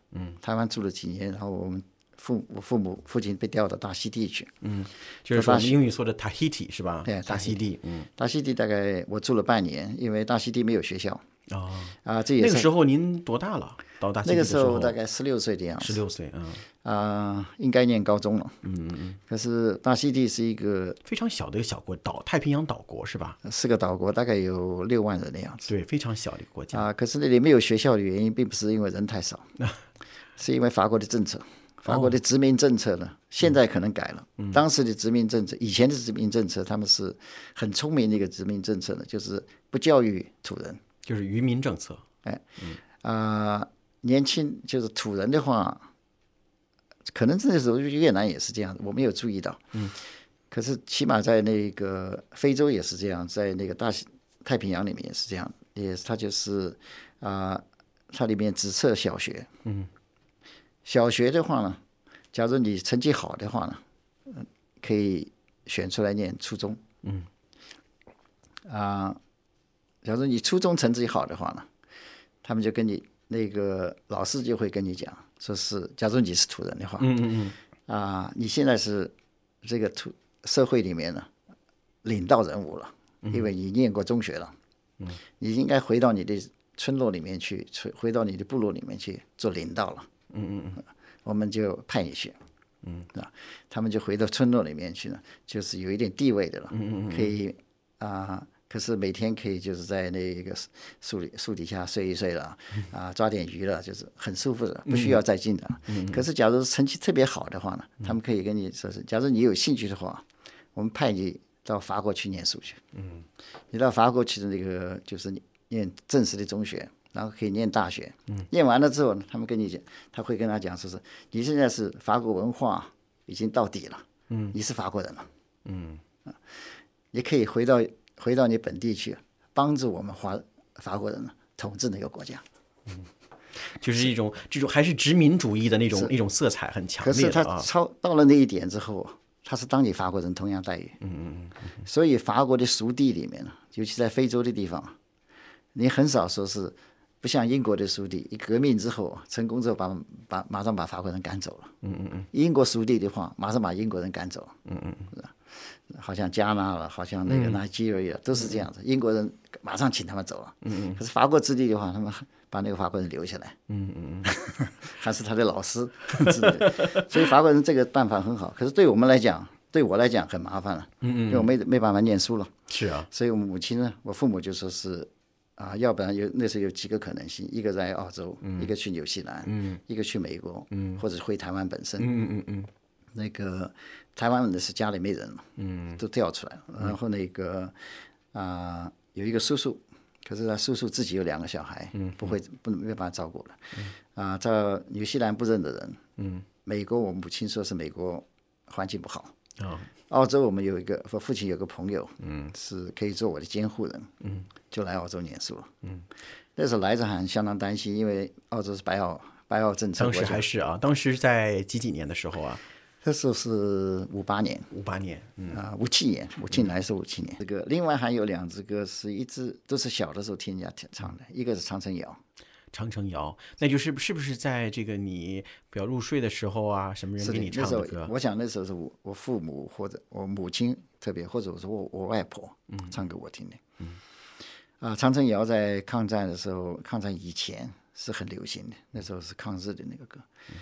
嗯，台湾住了几年，然后我们父我父母父亲被调到大溪地去， 嗯，就是说我们英语说的 Tahiti 是吧？ 对， 大溪地，嗯， 大溪地大概我住了半年，因为大溪地没有学校。 哦， 啊，这也是那个时候您多大了？到大溪地的时候那个时候大概十六岁的样子， 十六岁，嗯， 啊，应该念高中了。 嗯嗯嗯。 可是大溪地是一个非常小的一个小国岛，太平洋岛国是吧？ 是个岛国，大概有六万人的样子。 对，非常小的一个国家啊。可是那里没有学校的原因，并不是因为人太少，是因为法国的政策。法国的殖民政策呢，现在可能改了。当时的殖民政策，以前的殖民政策，他们是很聪明的一个殖民政策呢，就是不教育土人， 就是渔民政策。 哎，啊、呃，年轻就是土人的话，可能那时候越南也是这样，我没有注意到。嗯，可是起码在那个非洲也是这样，在那个大西太平洋里面也是这样，也是它就是啊、呃，它里面只设小学。嗯。小学的话呢，假如你成绩好的话呢，嗯，可以选出来念初中。嗯，啊、呃，假如你初中成绩好的话呢，他们就跟你那个老师就会跟你讲，说是假如你是土人的话， 嗯嗯嗯， 啊、呃，你现在是这个土社会里面呢领导人物了，因为你念过中学了，嗯，你应该回到你的村落里面去，回到你的部落里面去做领导了。嗯嗯嗯，我们就派你去，嗯，啊，他们就回到村落里面去了，就是有一点地位的了，嗯嗯嗯，可以啊、呃，可是每天可以就是在那个树里树底下睡一睡了，啊，抓点鱼了，就是很舒服的，不需要再进的。嗯嗯，可是假如成绩特别好的话呢，他们可以跟你说是，假如你有兴趣的话，我们派你到法国去念书去，嗯，你到法国去的那个就是念正式的中学。然后可以念大学，嗯，念完了之后呢，他们跟你讲，他会跟他讲，说是你现在是法国文化已经到底了，嗯，你是法国人了，嗯，啊，也可以回到回到你本地去，帮助我们华法国人呢统治那个国家， 嗯，就是一种这种还是殖民主义的那种一种色彩很强烈的啊。 可是他超到了那一点之后，他是当你法国人同样待遇，嗯嗯嗯，所以法国的属地里面呢，尤其在非洲的地方，你很少说是。不像英国的属地，一革命之后成功之后把，把马上把法国人赶走了。嗯嗯嗯。英国属地的话，马上把英国人赶走了。嗯嗯嗯。好像加纳了，好像那个 Nigeria、嗯、都是这样子，英国人马上请他们走了。嗯嗯。可是法国之地的话，他们把那个法国人留下来。嗯嗯嗯。还是他的老师之类的，所以法国人这个办法很好。可是对我们来讲，对我来讲很麻烦了。嗯嗯。因为我没没办法念书了。 是啊。 所以我母亲呢，我父母就说是。啊，要不然有那时候有几个可能性，一个在澳洲，嗯、一个去纽西兰，嗯、一个去美国，嗯、或者回台湾本身。嗯嗯嗯。那个台湾的是家里没人了，嗯，都调出来了。然后那个啊、呃，有一个叔叔，可是他叔叔自己有两个小孩，嗯，不会不没办法照顾了。啊、呃，在纽西兰不认得人，嗯，美国我母亲说是美国环境不好。哦。澳洲我们有一个，我父亲有个朋友，嗯，是可以做我的监护人，嗯，就来澳洲念书了，嗯，那时候来着还相当担心，因为澳洲是白澳白澳政策， 当时还是啊，当时在几几年的时候啊？ 那时候是五八年， 五八年，嗯啊，五七年，我进来是五七年。这个另外还有两只歌是一直都是小的时候听人家唱的，一个是长城谣。 长城谣，那就是是不是在这个你比较入睡的时候啊，什么人给你唱的歌？ 我想那时候是我我父母或者我母亲特别，或者说我我外婆唱给我听的。嗯，啊，长城谣在抗战的时候，抗战以前是很流行的，那时候是抗日的那个歌。嗯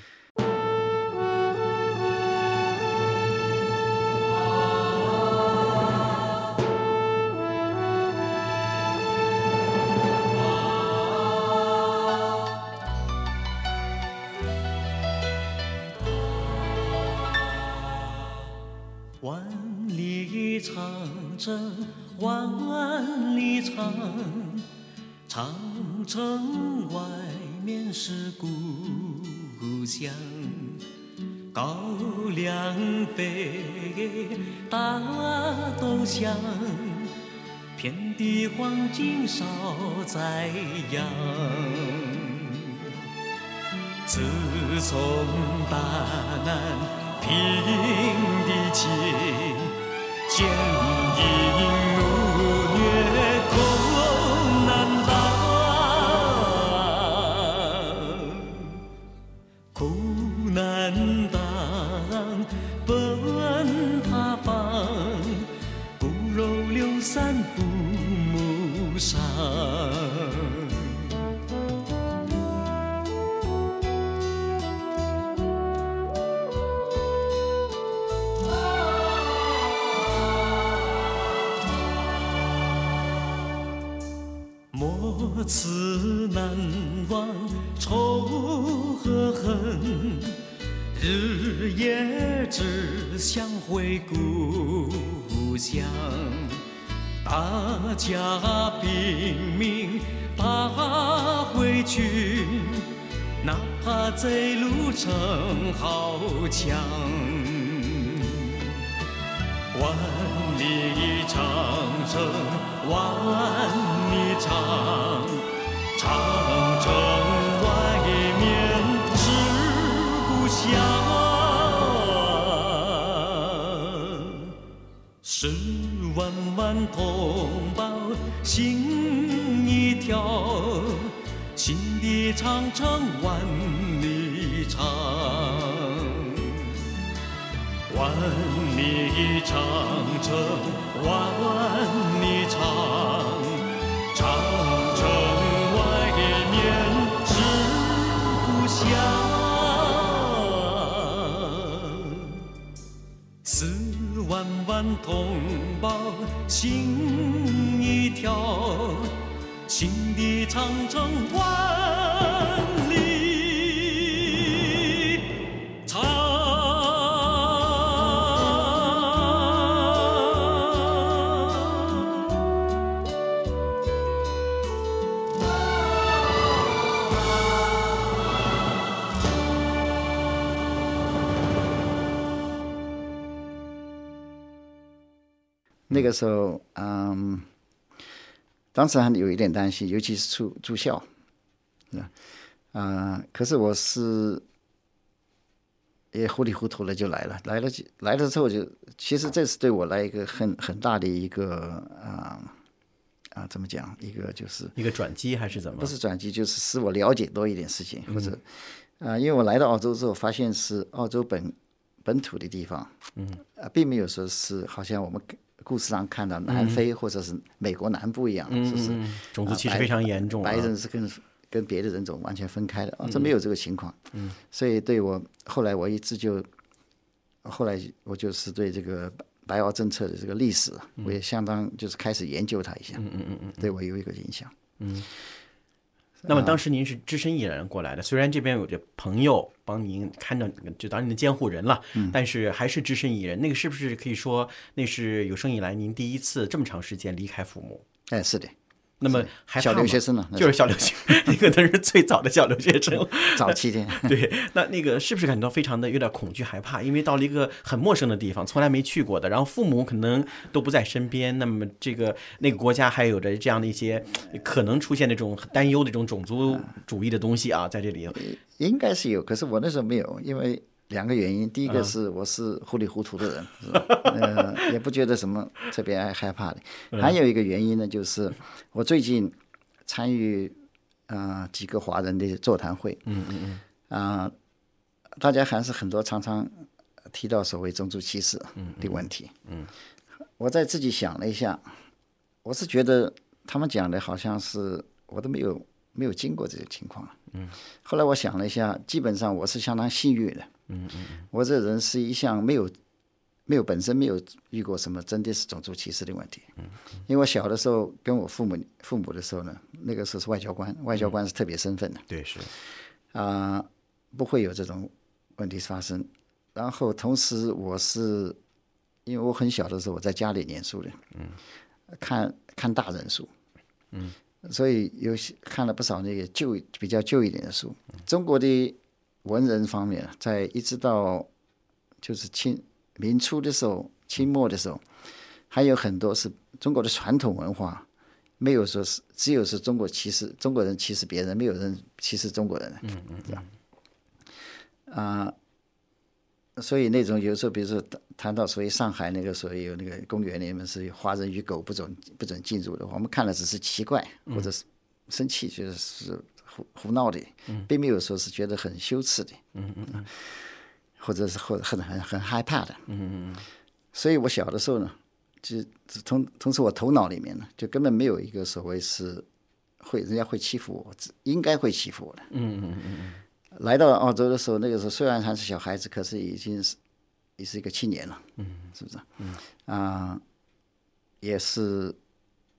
万里长征万里长，长城外面是故乡。高粱飞，大豆香，遍地黄金少在扬。自从大难平地起，坚硬如虐困难当。 莫此难忘仇和恨，日夜只想回故乡。大家拼命打回去，那贼路程好强。万里长城万里长，长城外面是故乡。十万万同胞心一条，心的长城万里长。万里长城万里长，长城外面是故乡。四万万同胞心一条，心的长城万里长。 那个时候，嗯，当时还有一点担心，尤其是住住校，啊、呃，可是我是也糊里糊涂的就来了，来了就来了之后就，其实这是对我来一个很很大的一个啊啊、呃，怎么讲？一个就是一个转机还是怎么？ 不是转机，就是使我了解多一点事情，或者啊、呃，因为我来到澳洲之后，发现是澳洲本本土的地方，嗯，啊、呃，并没有说是好像我们故事上看到南非或者是美国南部一样， 嗯、 就是、 嗯、种族歧视非常严重、啊白，白人是跟跟别的人种完全分开的，啊，这没有这个情况。嗯，所以对我后来我一直就，后来我就是对这个白澳政策的这个历史，嗯、我也相当就是开始研究它一下。嗯嗯嗯嗯，对我有一个影响。嗯。 那么当时您是只身一人过来的，虽然这边有着朋友帮您看着，就当您的监护人了，嗯、但是还是只身一人。那个是不是可以说，那是有生以来您第一次这么长时间离开父母？ 哎，是的。 那么还小留学生呢？ 就是小留学，那个那是最早的小留学生， 早期的。 对，那那个是不是感到非常的有点恐惧害怕？因为到了一个很陌生的地方，从来没去过的，然后父母可能都不在身边，那么这个那个国家还有着这样的一些可能出现的这种担忧的这种种族主义的东西啊，在这里应该是有，可是我那时候没有，因为两个原因，第一个是我是糊里糊涂的人，嗯、呃，也不觉得什么特别爱害怕的。还有一个原因呢，就是我最近参与啊、呃、几个华人的座谈会，嗯嗯嗯，啊、呃，大家还是很多常常提到所谓种族歧视的问题，嗯，嗯我在自己想了一下，我是觉得他们讲的好像是我都没有没有经过这个情况，嗯，后来我想了一下，基本上我是相当幸运的。嗯嗯，我这人是一向没有没有本身没有遇过什么真的是种族歧视的问题。嗯，因为我小的时候跟我父母父母的时候呢，那个时候是外交官，外交官是特别身份的。 对，是啊、呃，不会有这种问题发生。然后同时我是因为我很小的时候我在家里念书的，嗯，看看大人书，嗯，所以有些看了不少那个旧比较旧一点的书，中国的文人方面，在一直到就是清民初的时候、清末的时候，还有很多是中国的传统文化，没有说是只有是中国歧视中国人歧视别人，没有人歧视中国人。嗯嗯，对吧？啊、呃，所以那种有时候，比如说谈到所谓上海那个所谓有那个公园里面是华人与狗不准不准进入的，我们看了只是奇怪或者是生气，觉得是胡胡闹的，并没有说是觉得很羞耻的，嗯嗯嗯，或者是或很很很害怕的，嗯嗯嗯。所以我小的时候呢，就同同时我头脑里面呢，就根本没有一个所谓是会人家会欺负我，应该会欺负我的，嗯嗯嗯嗯。来到澳洲的时候，那个时候虽然还是小孩子，可是已经是也是一个青年了，嗯，是不是？嗯啊、呃，也是。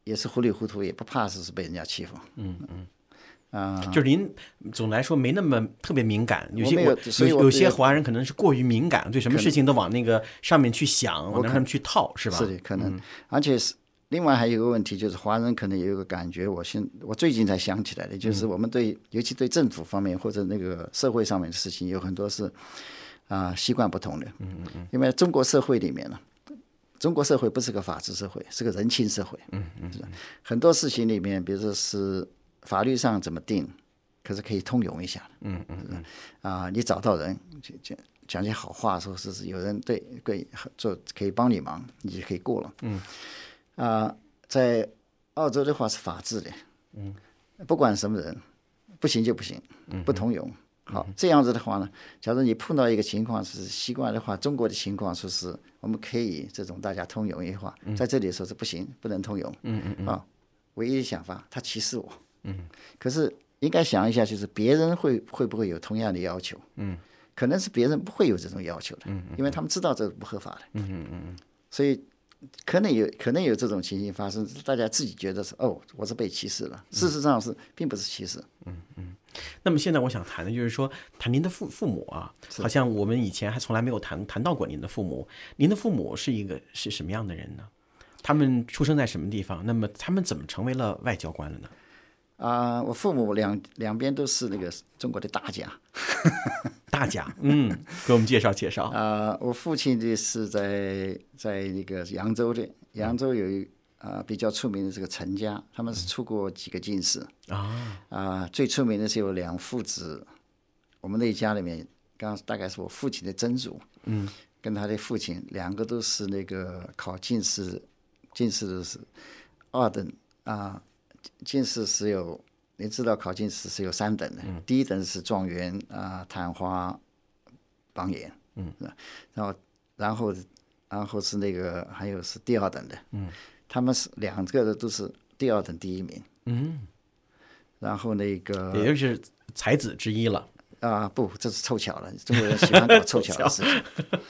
也是糊里糊涂，也不怕是被人家欺负。嗯嗯。啊、 就是您总来说没那么特别敏感，有些我没有所以我有有些华人可能是过于敏感，对什么事情都往那个上面去想，往那上面去套，是吧？ 是的，可能，嗯、而且是另外还有一个问题，就是华人可能有一个感觉，我现我最近才想起来的，就是我们对，嗯、尤其对政府方面或者那个社会上面的事情，有很多是啊、呃、习惯不同的。嗯嗯嗯。因为中国社会里面呢，中国社会不是个法治社会，是个人情社会。嗯嗯。是很多事情里面，比如说是。法律上怎么定，可是可以通融一下的。嗯嗯嗯。啊、呃，你找到人讲讲些好话，说是有人对对做可以帮你忙，你就可以过了。嗯。啊、呃，在澳洲的话是法治的。嗯。不管什么人，不行就不行，不通融。好，这样子的话呢，假如你碰到一个情况是习惯的话，中国的情况说是我们可以这种大家通融一话，在这里说是不行，不能通融。嗯嗯嗯。啊，唯一的想法，他歧视我。嗯，可是应该想一下，就是别人会会不会有同样的要求？嗯，可能是别人不会有这种要求的，嗯，因为他们知道这是不合法的。嗯嗯嗯，所以可能有可能有这种情形发生，大家自己觉得是哦，我是被歧视了，事实上是并不是歧视。 嗯嗯。那么现在我想谈的就是说，谈您的父父母啊，好像我们以前还从来没有谈谈到过您的父母。您的父母是一个是什么样的人呢？他们出生在什么地方？那么他们怎么成为了外交官了呢？ 啊、呃，我父母两两边都是那个中国的大家， 大家，嗯，给我们介绍介绍。 啊、呃，我父亲的是在在那个扬州的，扬州有一啊、呃、比较出名的这个陈家，他们是出过几个进士啊啊、呃，最出名的是有两父子，我们那一家里面，刚大概是我父亲的曾祖，嗯，跟他的父亲两个都是那个考进士，进士的是二等啊。呃进士是有，你知道考进士是有三等的，嗯、第一等是状元啊、呃、探花、榜眼，嗯，然后然后然后是那个还有是第二等的，嗯，他们是两个的都是第二等第一名，嗯，然后那个也就是才子之一了啊、呃，不，这是凑巧了，中国人喜欢搞凑巧的事情，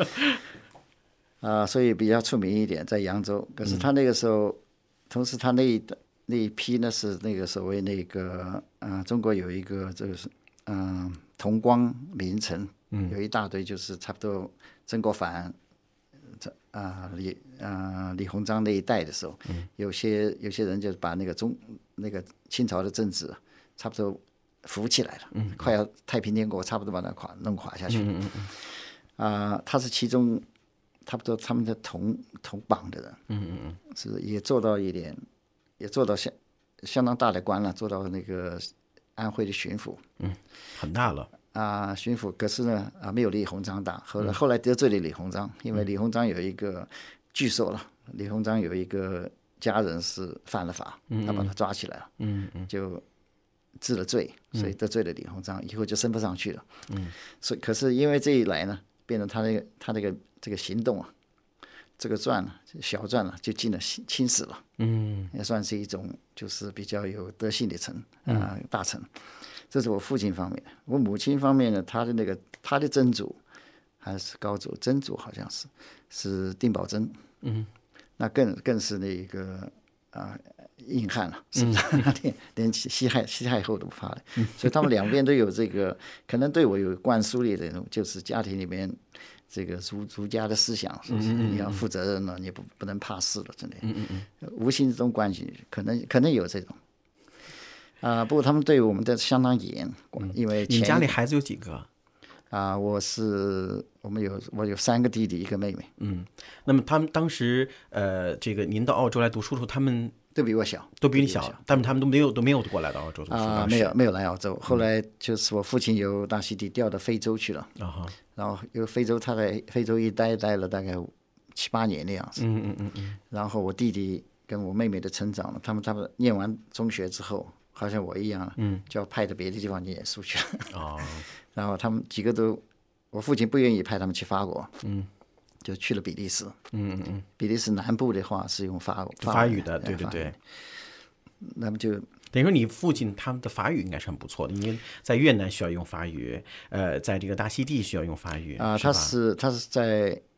啊、呃，所以比较出名一点，在扬州。可是他那个时候，嗯、同时他那一那一批呢是那个所谓那个呃，中国有一个就是嗯、呃、同光名臣，嗯，有一大堆就是差不多曾国藩，啊、呃、李啊、呃、李鸿章那一代的时候，嗯，有些有些人就把那个中那个清朝的政治差不多扶起来了，嗯，快要太平天国差不多把它垮弄垮下去，嗯嗯嗯，啊、呃，他是其中差不多他们的同同榜的人，嗯嗯嗯，是也做到一点。也做到相相当大的官了，做到那个安徽的巡抚， 嗯，很大了啊，巡抚。可是呢，啊，没有李鸿章大。后来、嗯、后来得罪了李鸿章，因为李鸿章有一个，据说了，李鸿章有一个家人是犯了法，嗯、他把他抓起来了，嗯嗯，就治了罪，所以得罪了李鸿章，以后就升不上去了，嗯，所以可是因为这一来呢，变成他那个他那个这个行动啊。这个传呢、啊，小传呢、啊，就进了清史了，嗯，也算是一种就是比较有德性的臣啊、呃、大臣。这是我父亲方面，我母亲方面呢，他的那个他的曾祖还是高祖，曾祖好像是是丁宝桢，嗯，那更更是那个啊、呃、硬汉了，是不是？嗯、连连西汉西太后都不怕的，嗯、所以他们两边都有这个，可能对我有灌输的这种，就是家庭里面。这个儒儒家的思想，是不是？你要负责任了，你不不能怕事了，真的。嗯嗯嗯。无形之中关系可能可能有这种。啊、呃，不过他们对我们的相当严，因为你家里孩子有几个？ 啊、呃，我是我们有我有三个弟弟，一个妹妹。 嗯，那么他们当时呃，这个您到澳洲来读书的时候，他们都比我小， 都比你小，但是他们都没有都没有过来到澳洲读书啊、呃，没有没有来澳洲。后来就是我父亲由大溪地调到非洲去了啊。嗯然后由非洲，他在非洲一待待了大概七八年的样子。嗯嗯嗯嗯。然后我弟弟跟我妹妹的成长，他们他们念完中学之后，好像我一样，嗯，就要派到别的地方念书去了。哦。然后他们几个都，我父亲不愿意派他们去法国，嗯，就去了比利时。嗯嗯嗯。比利时南部的话是用法法法语的，对对对。 那么就。 等于说，你父亲他们的法语应该是很不错的，因为在越南需要用法语，呃，在这个大溪地需要用法语啊、呃。他是他是在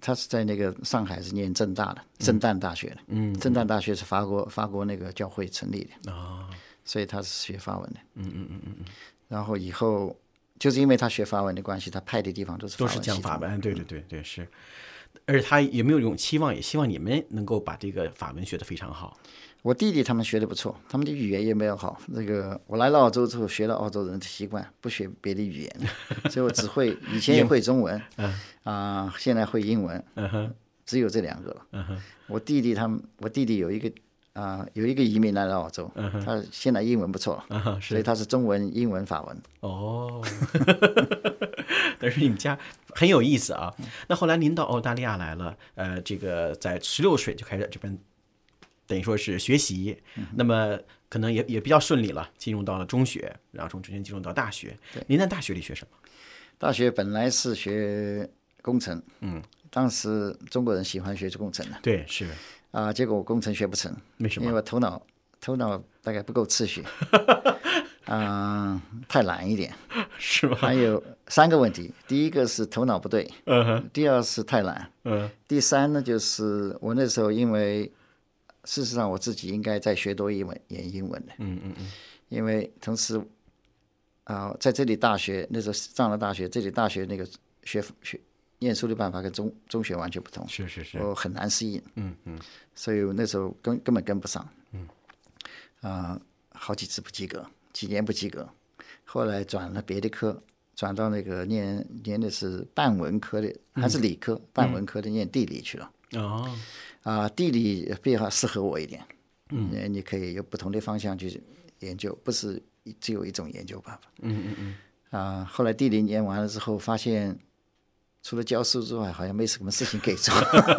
他是在那个上海是念正大的，震旦大学的。嗯，震旦大学是法国法国那个教会成立的啊，所以他是学法文的。嗯嗯嗯嗯。然后以后就是因为他学法文的关系，他派的地方都是都是讲法文。对对对对，是。而且他有没有一种期望，也希望你们能够把这个法文学得非常好。 我弟弟他们学的不错，他们的语言也没有好。那个我来了澳洲之后，学了澳洲人的习惯，不学别的语言，所以我只会以前也会中文，啊、呃，现在会英文，只有这两个了。我弟弟他们，我弟弟有一个啊、呃，有一个移民来了澳洲，他现在英文不错了，所以他是中文、英文、法文。 哦，但是你们家很有意思啊。那后来您到澳大利亚来了，呃，这个在十六岁就开始这边。等于说是学习，那么可能也也比较顺利了，进入到了中学，然后从中学进入到大学。您在大学里学什么？ 大学本来是学工程，嗯，当时中国人喜欢学工程的， 对，是啊、呃，结果我工程学不成， 为什么？ 因为我头脑头脑大概不够秩序，啊、呃，太懒一点， 是吗？ 还有三个问题，第一个是头脑不对，嗯哼，第二是太懒，嗯，第三呢就是我那时候因为。事实上，我自己应该再学多一门研英文的。嗯嗯嗯。因为同时，啊、呃，在这里大学那时候上了大学，这里大学那个学学念书的办法跟中中学完全不同。 是是是。 我很难适应。 嗯嗯。 所以我那时候根根本跟不上。嗯。啊、呃，好几次不及格，几年不及格，后来转了别的科，转到那个念念的是半文科的，还是理科、嗯、半文科的，念地理去了。哦。啊、呃，地理比较适合我一点，嗯，你可以有不同的方向去研究，不是只有一种研究办法。嗯嗯嗯。啊、呃，后来地理念完了之后，发现除了教书之外，好像没什么事情可以做，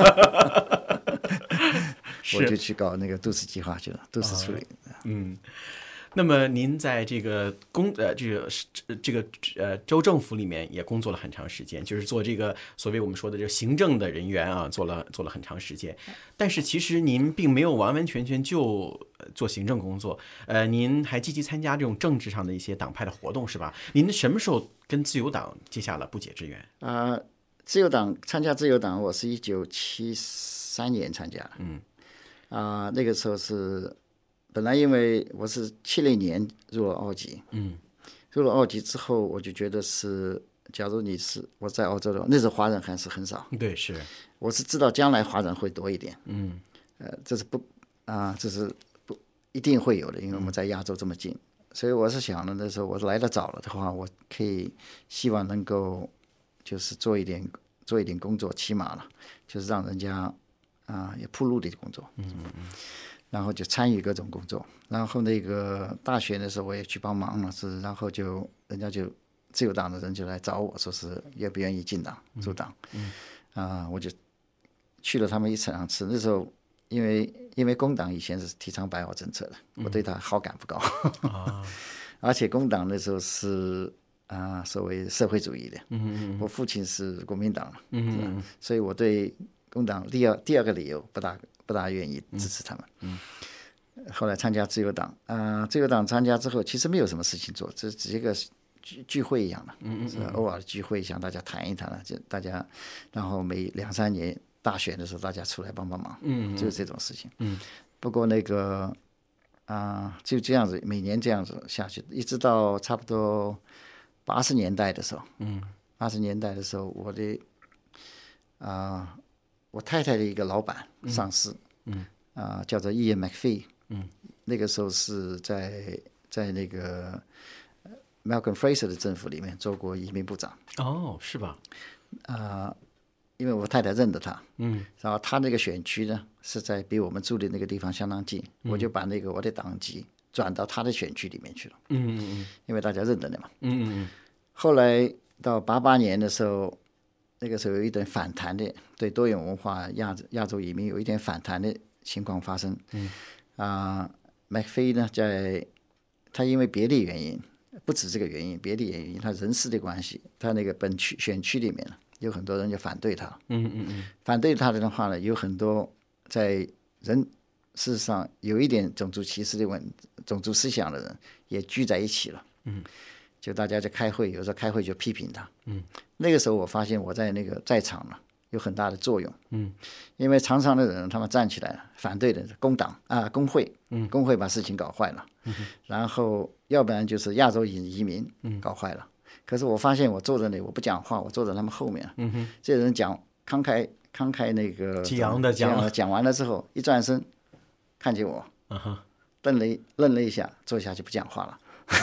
我就去搞那个都市计划去了，都市处理。 哦、嗯。那么您在这个公呃这个这个呃州政府里面也工作了很长时间，就是做这个所谓我们说的这个行政的人员啊，做了做了很长时间。但是其实您并没有完完全全就做行政工作，呃，您还积极参加这种政治上的一些党派的活动，是吧？您什么时候跟自由党结下了不解之缘？ 啊、呃，自由党参加自由党，我是一九七三年参加的。嗯，啊、呃，那个时候是。本来因为我是七零年入了澳籍，嗯，入了澳籍之后，我就觉得是，假如你是我在澳洲的话，那时候华人还是很少， 对，是， 我是知道将来华人会多一点，嗯，呃，这是不啊，这是不一定会有的，因为我们在亚洲这么近，所以我是想的那时候我来得早了的话，我可以希望能够就是做一点做一点工作，起码了，就是让人家啊也铺路的工作，嗯嗯嗯。然后就参与各种工作，然后那个大学的时候我也去帮忙了，是，然后就人家就自由党的人就来找我说是愿不愿意进党入党，嗯，啊、呃，我就去了他们一次两次。那时候因为因为工党以前是提倡白澳政策的，我对他好感不高，啊、而且工党那时候是啊、呃、所谓社会主义的，嗯嗯，我父亲是国民党，嗯嗯，所以我对工党第二第二个理由不大。不大愿意支持他们，嗯嗯、后来参加自由党，啊、呃，自由党参加之后，其实没有什么事情做，这只是一个聚聚会一样的，嗯嗯嗯，偶尔聚会想大家谈一谈了，就大家，然后每两三年大选的时候，大家出来帮帮忙，嗯嗯，就是这种事情，嗯。不过那个啊、呃，就这样子，每年这样子下去，一直到差不多八十年代的时候，嗯，八十年代的时候，我的啊。呃我太太的一个老板上司，嗯，啊、呃，叫做 Ian McPhee， 嗯，那个时候是在在那个 Malcolm Fraser 的政府里面做过移民部长。 哦，是吧？ 啊、呃，因为我太太认得他，嗯，然后他那个选区呢是在比我们住的那个地方相当近，嗯、我就把那个我的党籍转到他的选区里面去了，嗯嗯嗯，因为大家认得的嘛，嗯嗯嗯。后来到八八年的时候。那个时候有一点反弹的，对多元文化亚亚洲移民有一点反弹的情况发生。嗯，啊、呃，麦菲呢，在他因为别的原因，不止这个原因，别的原因，他人事的关系，他那个本区选区里面有很多人就反对他。嗯嗯嗯，反对他的话呢，有很多在人事实上有一点种族歧视的问种族思想的人也聚在一起了。嗯。就大家就开会，有时候开会就批评他。嗯，那个时候我发现我在那个在场了， 有很大的作用。 嗯， 因为常常的人他们站起来反对的工党啊工会，嗯，工会把事情搞坏了，嗯，然后要不然就是亚洲移移民搞坏了。可是我发现我坐在那里我不讲话，我坐在他们后面，嗯哼，这人讲慷慨慷慨那个激昂的讲了， 讲完了之后一转身看见我，嗯哼，愣了愣了一下，坐下去不讲话了。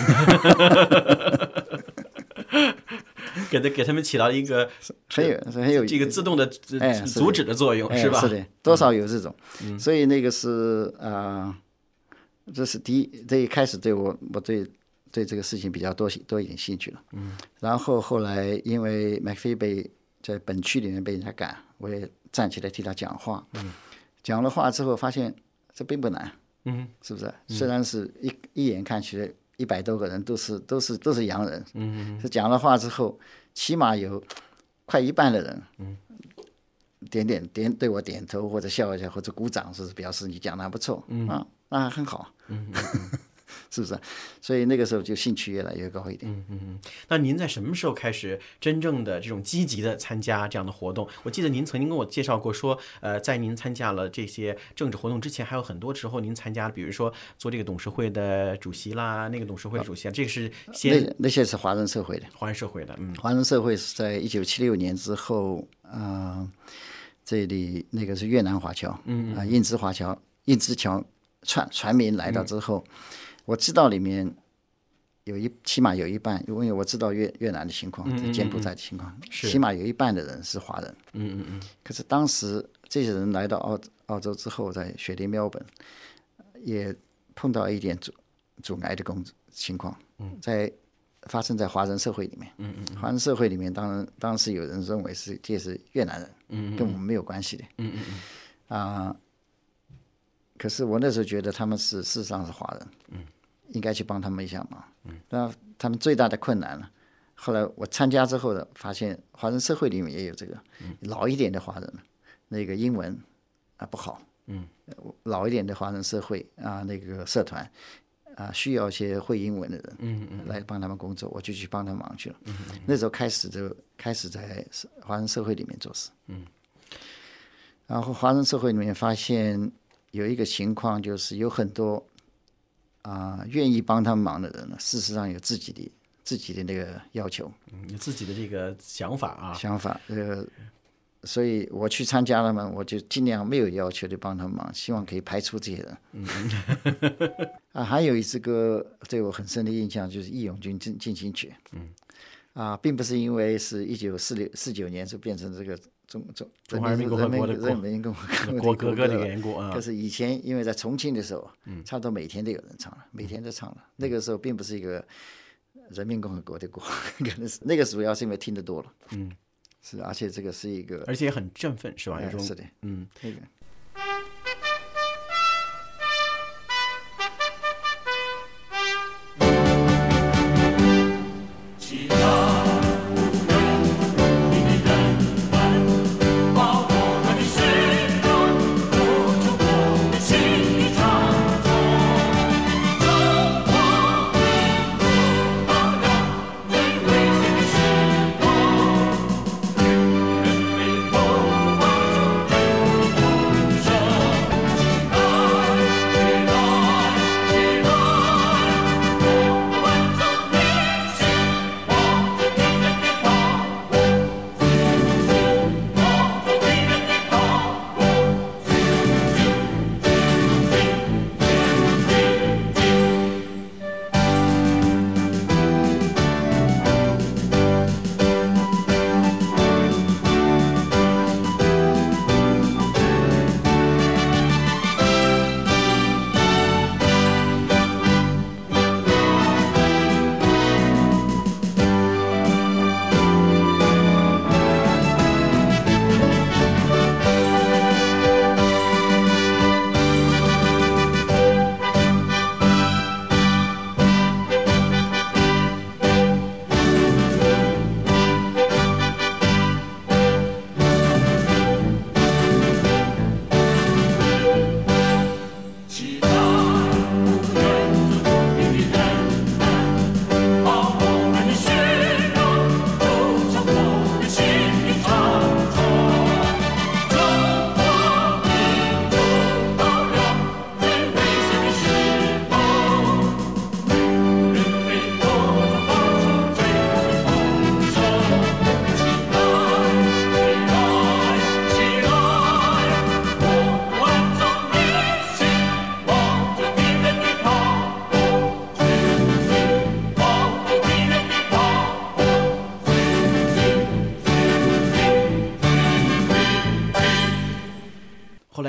给他给他们起到一个很有很有这个自动的哎阻止的作用， 哎、 是吧？ 是的，多少有这种，嗯、所以那个是啊、呃，这是第一，这一开始对我我对对这个事情比较多多一点兴趣了。嗯，然后后来因为麦菲被在本区里面被人家赶，我也站起来替他讲话。嗯，讲了话之后发现这并不难。嗯，是不是？嗯、虽然是一一眼看起来。一百多个人都是都是都是洋人，嗯，是讲了话之后，起码有快一半的人，嗯，点点点对我点头或者笑一下或者鼓掌，是表示你讲的还不错，嗯啊，那很好，嗯嗯嗯是不是？所以那个时候就兴趣越来越高一点。 嗯嗯嗯。那您在什么时候开始真正的这种积极的参加这样的活动？我记得您曾经跟我介绍过说，呃，在您参加了这些政治活动之前，还有很多时候您参加了，比如说做这个董事会的主席啦，那个董事会的主席，啊、这个是先那那些是华人社会的， 华人社会的，嗯， 华人社会是在一九七六年之后，呃，这里那个是越南华侨，嗯啊、呃，印支华侨，印支侨传传民来到之后。嗯，我知道里面有一起码有一半，因为我知道越越南的情况，嗯、柬埔寨的情况，起码有一半的人是华人。嗯嗯嗯。可是当时这些人来到澳澳洲之后，在雪梨、墨尔本也碰到一点阻阻碍的工情况，在发生在华人社会里面。嗯嗯。华人社会里面，当然当时有人认为是这是越南人，嗯，跟我们没有关系的。嗯嗯嗯。啊、呃。可是我那时候觉得他们是事实上是华人，嗯，应该去帮他们一下忙，嗯，那他们最大的困难了。后来我参加之后呢，发现华人社会里面也有这个，嗯、老一点的华人，那个英文啊不好，嗯，老一点的华人社会啊那个社团啊需要一些会英文的人，嗯嗯，来帮他们工作，我就去帮他们忙去了。嗯嗯，那时候开始就开始在华人社会里面做事，嗯，然后华人社会里面发现。有一个情况就是有很多啊、呃、愿意帮他们忙的人呢，事实上有自己的自己的那个要求， 嗯，有自己的这个想法啊， 想法呃，所以我去参加了嘛，我就尽量没有要求的帮他们忙，希望可以排除这些人。嗯啊，还有一这个对我很深的印象就是《义勇军进进行曲》。嗯啊，并不是因为是一九四六四九年就变成这个。中中中华人民共和国的人民共和国国歌歌的缘故啊， 可是以前因为在重庆的时候，嗯，差不多每天都有人唱了，每天都唱了。那个时候并不是一个人民共和国的国，可能是那个主要是因为听得多了，嗯，是，而且这个是一个， 而且也很振奋，是吧？ 哎、是的， 嗯， 那个。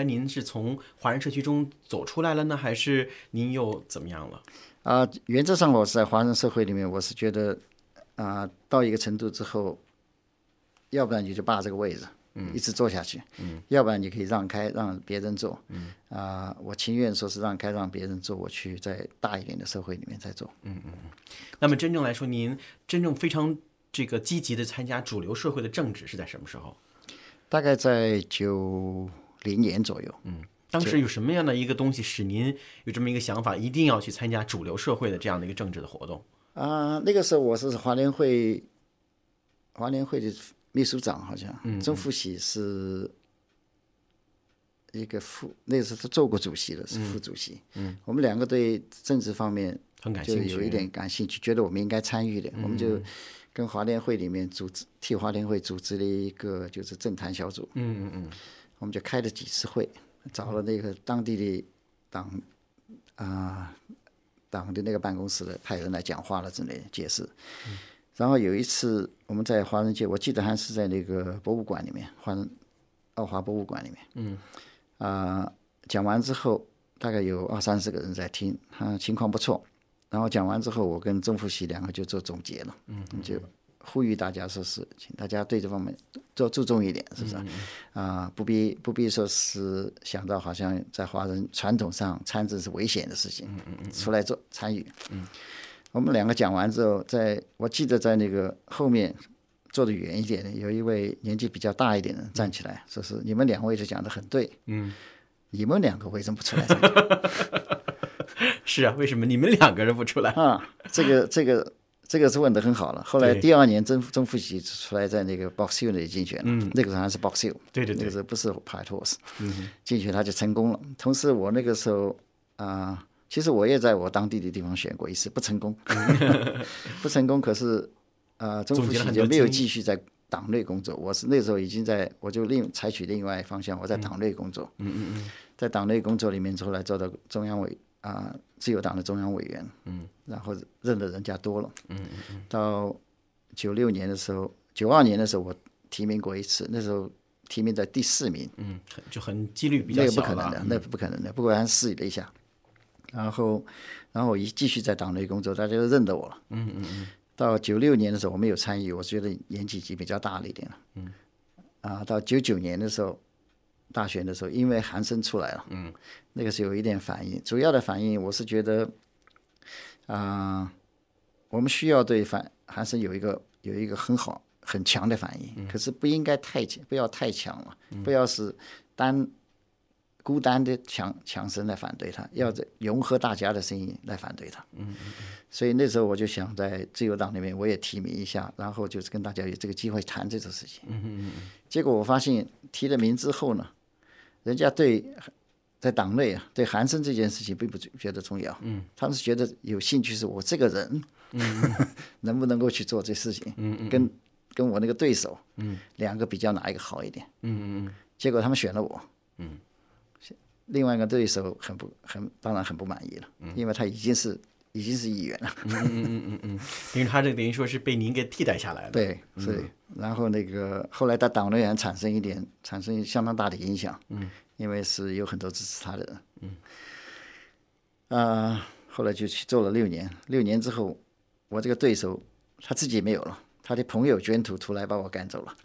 您是从华人社区中走出来了呢，还是您又怎么样了？ 啊、呃，原则上我是在华人社会里面，我是觉得啊、呃，到一个程度之后，要不然你就霸这个位置，嗯，一直做下去，嗯，要不然你可以让开让别人做，嗯，啊、呃，我情愿说是让开让别人做，我去在大一点的社会里面再做， 嗯嗯嗯。那么真正来说，您真正非常这个积极的参加主流社会的政治是在什么时候？ 大概在九零年左右， 嗯。当时有什么样的一个东西使您有这么一个想法，一定要去参加主流社会的这样的一个政治的活动？ 啊、呃，那个时候我是华联会，华联会的秘书长，好像，嗯，曾福喜是一个副，那个时候他做过主席的，是副主席，嗯，嗯我们两个对政治方面就有一点感兴趣，觉得我们应该参与的，嗯、我们就跟华联会里面组织，替华联会组织了一个就是政坛小组， 嗯嗯嗯， 我们就开了几次会。找了那个当地的党啊、呃、党的那个办公室的派人来讲话了之类的解释、嗯，然后有一次我们在华人街，我记得还是在那个博物馆里面，华人奥华博物馆里面，嗯啊、呃、讲完之后大概有二三十个人在听，啊情况不错，然后讲完之后我跟曾福喜两个就做总结了，嗯，就呼吁大家说是，请大家对这方面多注重一点，是不是？啊、嗯呃，不必不必说是想到好像在华人传统上参政是危险的事情，嗯嗯嗯、出来做参与。嗯，我们两个讲完之后，在我记得在那个后面坐得远一点的，有一位年纪比较大一点的站起来，说是你们两位就讲得很对，嗯，你们两个为什么不出来参加？ 是啊，为什么你们两个人不出来啊？这个这个。这个是问得很好了。后来第二年曾曾福喜出来在那个 Box Hill 那里竞选了，嗯，那个时候还是 Box Hill， 对对对， 那个时候不是 White Horse， 嗯，竞选他就成功了。同时我那个时候啊、呃，其实我也在我当地的地方选过一次，不成功，不成功。可是啊、呃，曾福喜就没有继续在党内工作。我是那时候已经在，我就另采取另外方向，我在党内工作，嗯嗯嗯，在党内工作里面后来做到中央委。啊、呃，自由党的中央委员，嗯，然后认得人家多了，嗯嗯嗯。到九六年的时候，九二年的时候，我提名过一次，那时候提名在第四名， 嗯，就很几率比较小了， 那个不可能的，那不可能的。不过还试了一下，然后，然后我一继续在党内工作，大家都认得我了，嗯嗯嗯。到九六年的时候，我没有参与，我觉得年纪已经比较大了一点了，嗯。啊，到九九年的时候。大选的时候，因为韩生出来了，嗯，那个是有一点反应。主要的反应，我是觉得，啊、呃，我们需要对反韩生有一个有一个很好很强的反应，嗯、可是不应该太强，不要太强了，嗯、不要是单孤单的强强声来反对他，要融合大家的声音来反对他。嗯嗯嗯。所以那时候我就想在自由党里面我也提名一下，然后就是跟大家有这个机会谈这种事情。嗯嗯嗯。结果我发现提了名之后呢。人家对在党内啊，对韩生这件事情并不觉得重要，嗯，他们是觉得有兴趣是我这个人，嗯，能不能够去做这事情，嗯嗯，跟跟我那个对手，嗯，两个比较哪一个好一点，嗯嗯嗯，结果他们选了我，嗯，另外一个对手很不很当然很不满意了，嗯，因为他已经是已经是议员了， 嗯嗯嗯嗯嗯，因为他这等于说是被您给替代下来了， 对，是。嗯然后那个后来在党内还产生一点，产生相当大的影响，嗯，因为是有很多支持他的人，嗯，啊、呃，后来就去做了六年，六年之后，我这个对手他自己没有了，他的朋友卷土重来把我赶走了，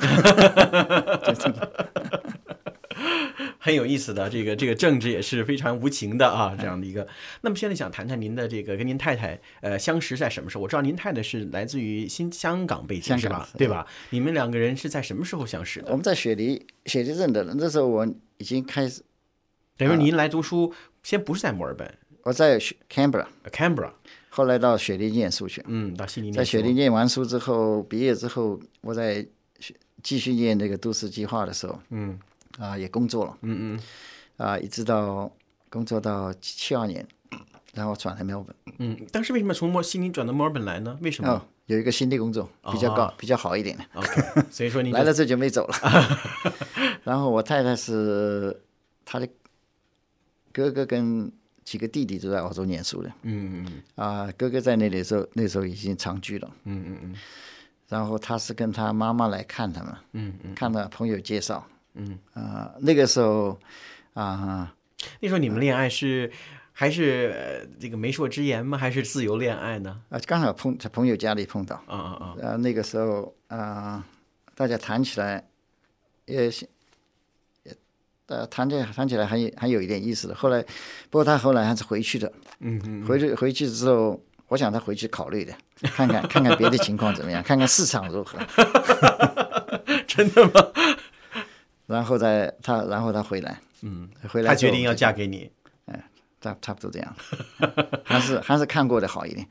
很有意思的，这个这个政治也是非常无情的啊，这样的一个。那么现在想谈谈您的这个跟您太太呃相识在什么时候？我知道您太太是来自于新香港背景是吧？对吧？你们两个人是在什么时候相识的？ 我们在雪梨雪梨认得了，那时候我已经开始。 等于您来读书，先不是在墨尔本， 我在 Canberra，Canberra， 后来到雪梨念书去。 嗯，到悉尼念书。 在雪梨念完书之后，毕业之后，我在继续念那个都市计划的时候，嗯，啊、呃、也工作了，嗯嗯，啊、呃、一直到工作到七二年，然后转来墨尔本。 嗯，当时为什么从墨悉尼转到墨尔本来呢？为什么？ 哦，有一个新的工作，比较高，哦、比较好一点的。 OK， 所以说你来了这就没走了。然后我太太是她的哥哥跟几个弟弟都在澳洲念书的。嗯嗯啊、呃，哥哥在那里的时候，那时候已经长居了。嗯嗯嗯。然后他是跟他妈妈来看他们。嗯嗯。看到朋友介绍。嗯。啊、呃，那个时候啊、 啊。 那时候你们恋爱是还是、呃、这个媒妁之言吗？还是自由恋爱呢？ 啊，刚好碰在朋友家里碰到。 啊啊啊！ 呃，那个时候啊、大家谈起来也也呃谈起来谈起来还有还有一点意思的。后来，不过他后来还是回去的。 嗯嗯， 回去回去之后，我想他回去考虑的，看看看看别的情况怎么样，看看市场如何。 真的吗？ 然后再他，然后他回来， 嗯， 回来他决定要嫁给你。 差差不多这样，还是还是看过的好一点。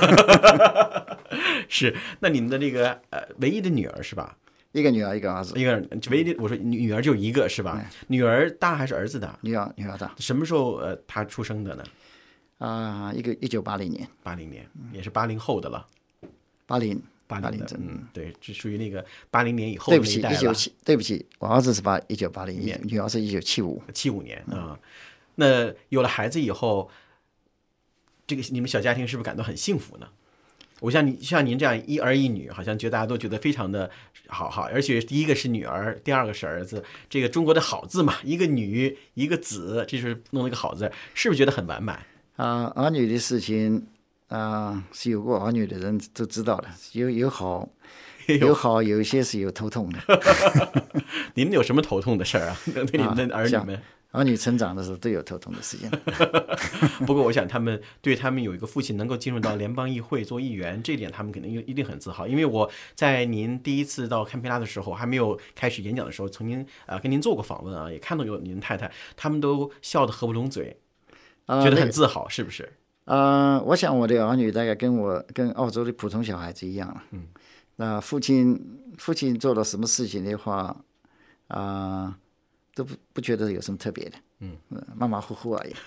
是，那你们的这个呃唯一的女儿是吧？ 一个女儿，一个儿子。 一个唯一的，我说女女儿就一个是吧？ 嗯、 女儿大还是儿子大？ 女儿，女儿大。 什么时候呃她出生的呢？ 啊、呃，一个一九八零年。 八零年，也是八零后的了。 八零。 八零的， 嗯， 嗯，对，这属于那个八零年以后的那一代了。 对不起，一九七，对不起，我儿子是八一九八零年，女儿是一九七五， 七五年啊、嗯。那有了孩子以后，这个你们小家庭是不是感到很幸福呢？我像你像您这样一儿一女，好像觉得大家都觉得非常的好好，而且第一个是女儿，第二个是儿子，这个中国的好字嘛，一个女一个子，这就是弄了个好字，是不是觉得很完满啊、呃？儿女的事情啊、呃，是有过儿女的人都知道的，有有好。有好，有一些是有头痛的。 你们有什么头痛的事儿啊？对你们的儿女们、 啊，儿女成长的时候都有头痛的事情。 不过，我想他们对他们有一个父亲能够进入到联邦议会做议员，这点他们肯定一定很自豪。因为我在您第一次到堪培拉的时候，还没有开始演讲的时候，曾经呃跟您做过访问啊，也看到有您太太，他们都笑得合不拢嘴， 呃、 觉得很自豪，是不是？ 呃，我想我的儿女大概跟我跟澳洲的普通小孩子一样了。 嗯。 那父亲父亲做了什么事情的话，啊、呃，都不不觉得有什么特别的， 嗯， 马马虎虎而已。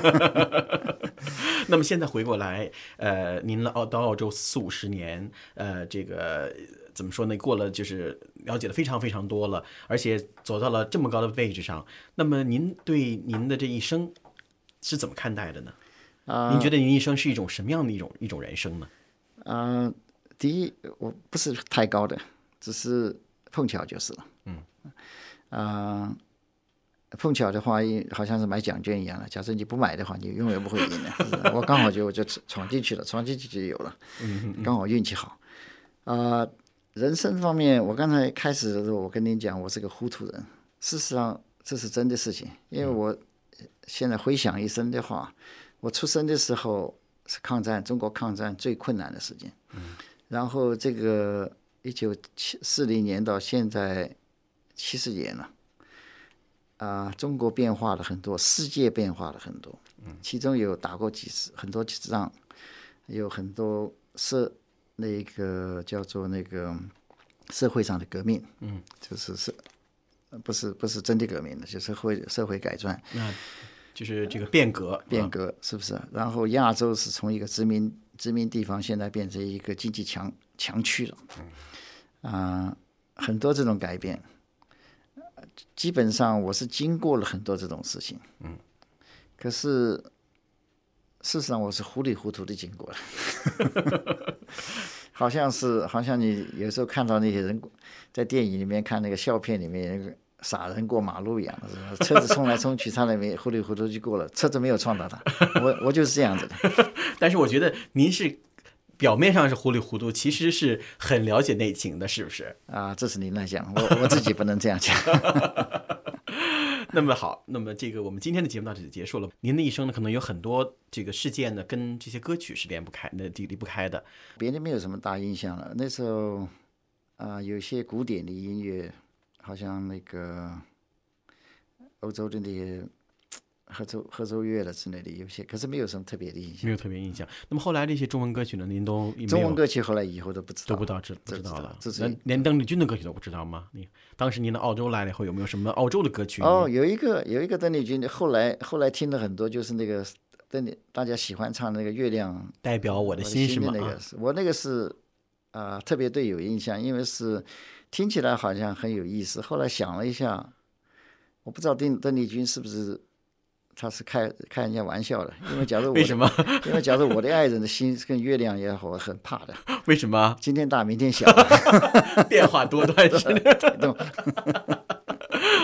那么现在回过来，呃，您了澳到澳洲四五十年，呃，这个怎么说呢？过了就是了解的非常非常多了，而且走到了这么高的位置上。那么您对您的这一生是怎么看待的呢？啊、呃，您觉得您一生是一种什么样的一种一种人生呢？ 啊、呃。第一，我不是太高的，只是碰巧就是了。 嗯， 啊、呃，碰巧的话，好像是买奖券一样的。假设你不买的话，你永远不会赢的。我刚好就就闯进去了，闯进去就有了。 嗯嗯， 刚好运气好。啊、呃，人生方面，我刚才开始的时候，我跟您讲，我是个糊涂人。事实上，这是真的事情，因为我现在回想一生的话，我出生的时候是抗战，中国抗战最困难的时间。 嗯。 然后这个一九四零年到现在七十年了，啊、呃，中国变化了很多，世界变化了很多，其中有打过几次很多次仗，有很多社那个叫做那个社会上的革命， 嗯， 就是是不是不是真的革命的，就是社会社会改造， 那就是这个变革， 变革是不是？然后亚洲是从一个殖民。殖民地方现在变成一个经济强强区了，啊、呃，很多这种改变，基本上我是经过了很多这种事情， 嗯， 可是事实上我是糊里糊涂的经过了，好像是好像你有时候看到那些人在电影里面看那个笑片里面那个傻人过马路一样的，车子冲来冲去，他那边糊里糊涂就过了，车子没有撞到他，我我就是这样子的。 但是我觉得您是表面上是糊里糊涂，其实是很了解内情的，是不是？ 啊，这是您来讲，我我自己不能这样讲。 那么好，那么这个我们今天的节目到这里结束了。您的一生呢，可能有很多这个事件呢，跟这些歌曲是连不开的，离不开的。 别的没有什么大印象了。那时候啊、呃，有些古典的音乐，好像那个欧洲的那些。合奏合奏乐了之类的有些，可是没有什么特别的印象， 没有特别印象。那么后来这些中文歌曲呢，您都中文歌曲后来以后都不知道， 都不知道知不知道了。 那连邓丽君的歌曲都不知道吗？你当时您到澳洲来了以后，有没有什么澳洲的歌曲？ 哦，有一个有一个邓丽君，后来后来听了很多，就是那个邓丽大家喜欢唱的那个月亮代表我的心是吗？ 那个是我那个是啊、呃、特别对有印象，因为是听起来好像很有意思。后来想了一下，我不知道邓邓丽君是不是。他是开开人家玩笑的，因为假如我为什么？ 因为假如我的爱人的心跟月亮也好，我很怕的。 为什么？ 今天大明天小， 变化多端是的。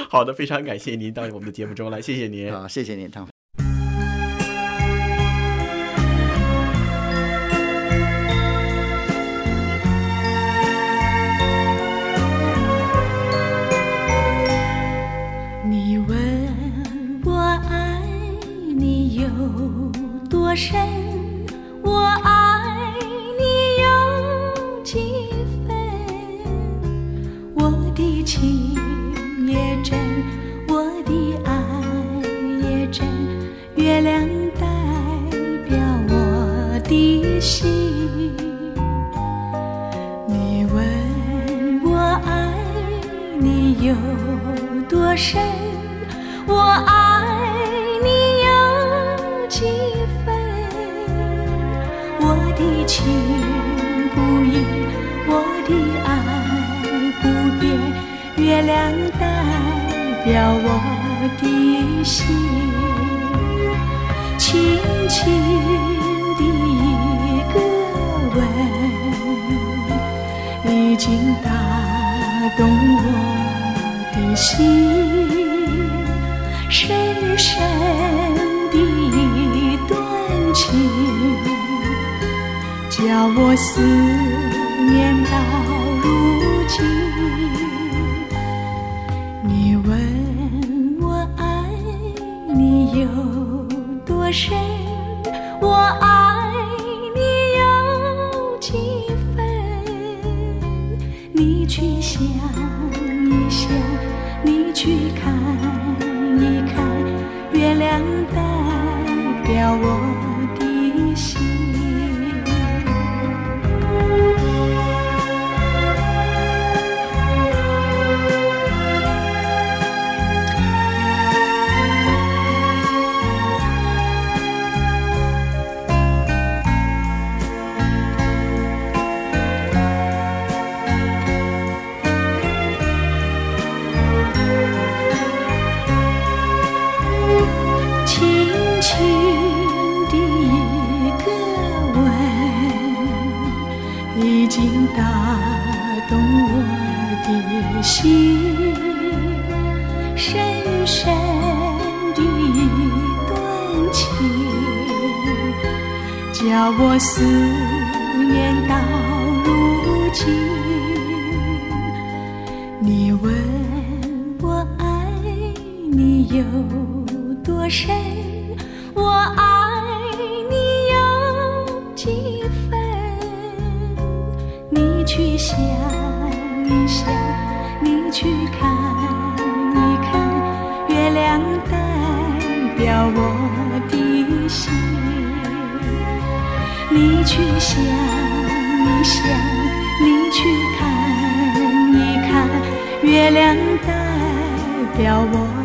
好的，非常感谢您到我们的节目中来，谢谢您。 好，谢谢您，汤。 你问我爱你有多深，我爱你有几分，我的情也真，我的爱也真，月亮代表我的心。你问我爱你有多深，我爱你有几分，我的情不移，我的爱不变，月亮代表我的心。轻轻的一个吻，已经打动我的心，深深的一段情，叫我思念到如今。你问我爱你有多深，我爱你有几分，你去想一想，你去看一看，月亮代表我的心。已经打动我的心，深深的一段情，叫我思念到如今。你问我爱你有多深，我爱你有几分，你去想一想，你去看一看，月亮代表我的心。你去想一想，你去看一看，月亮代表我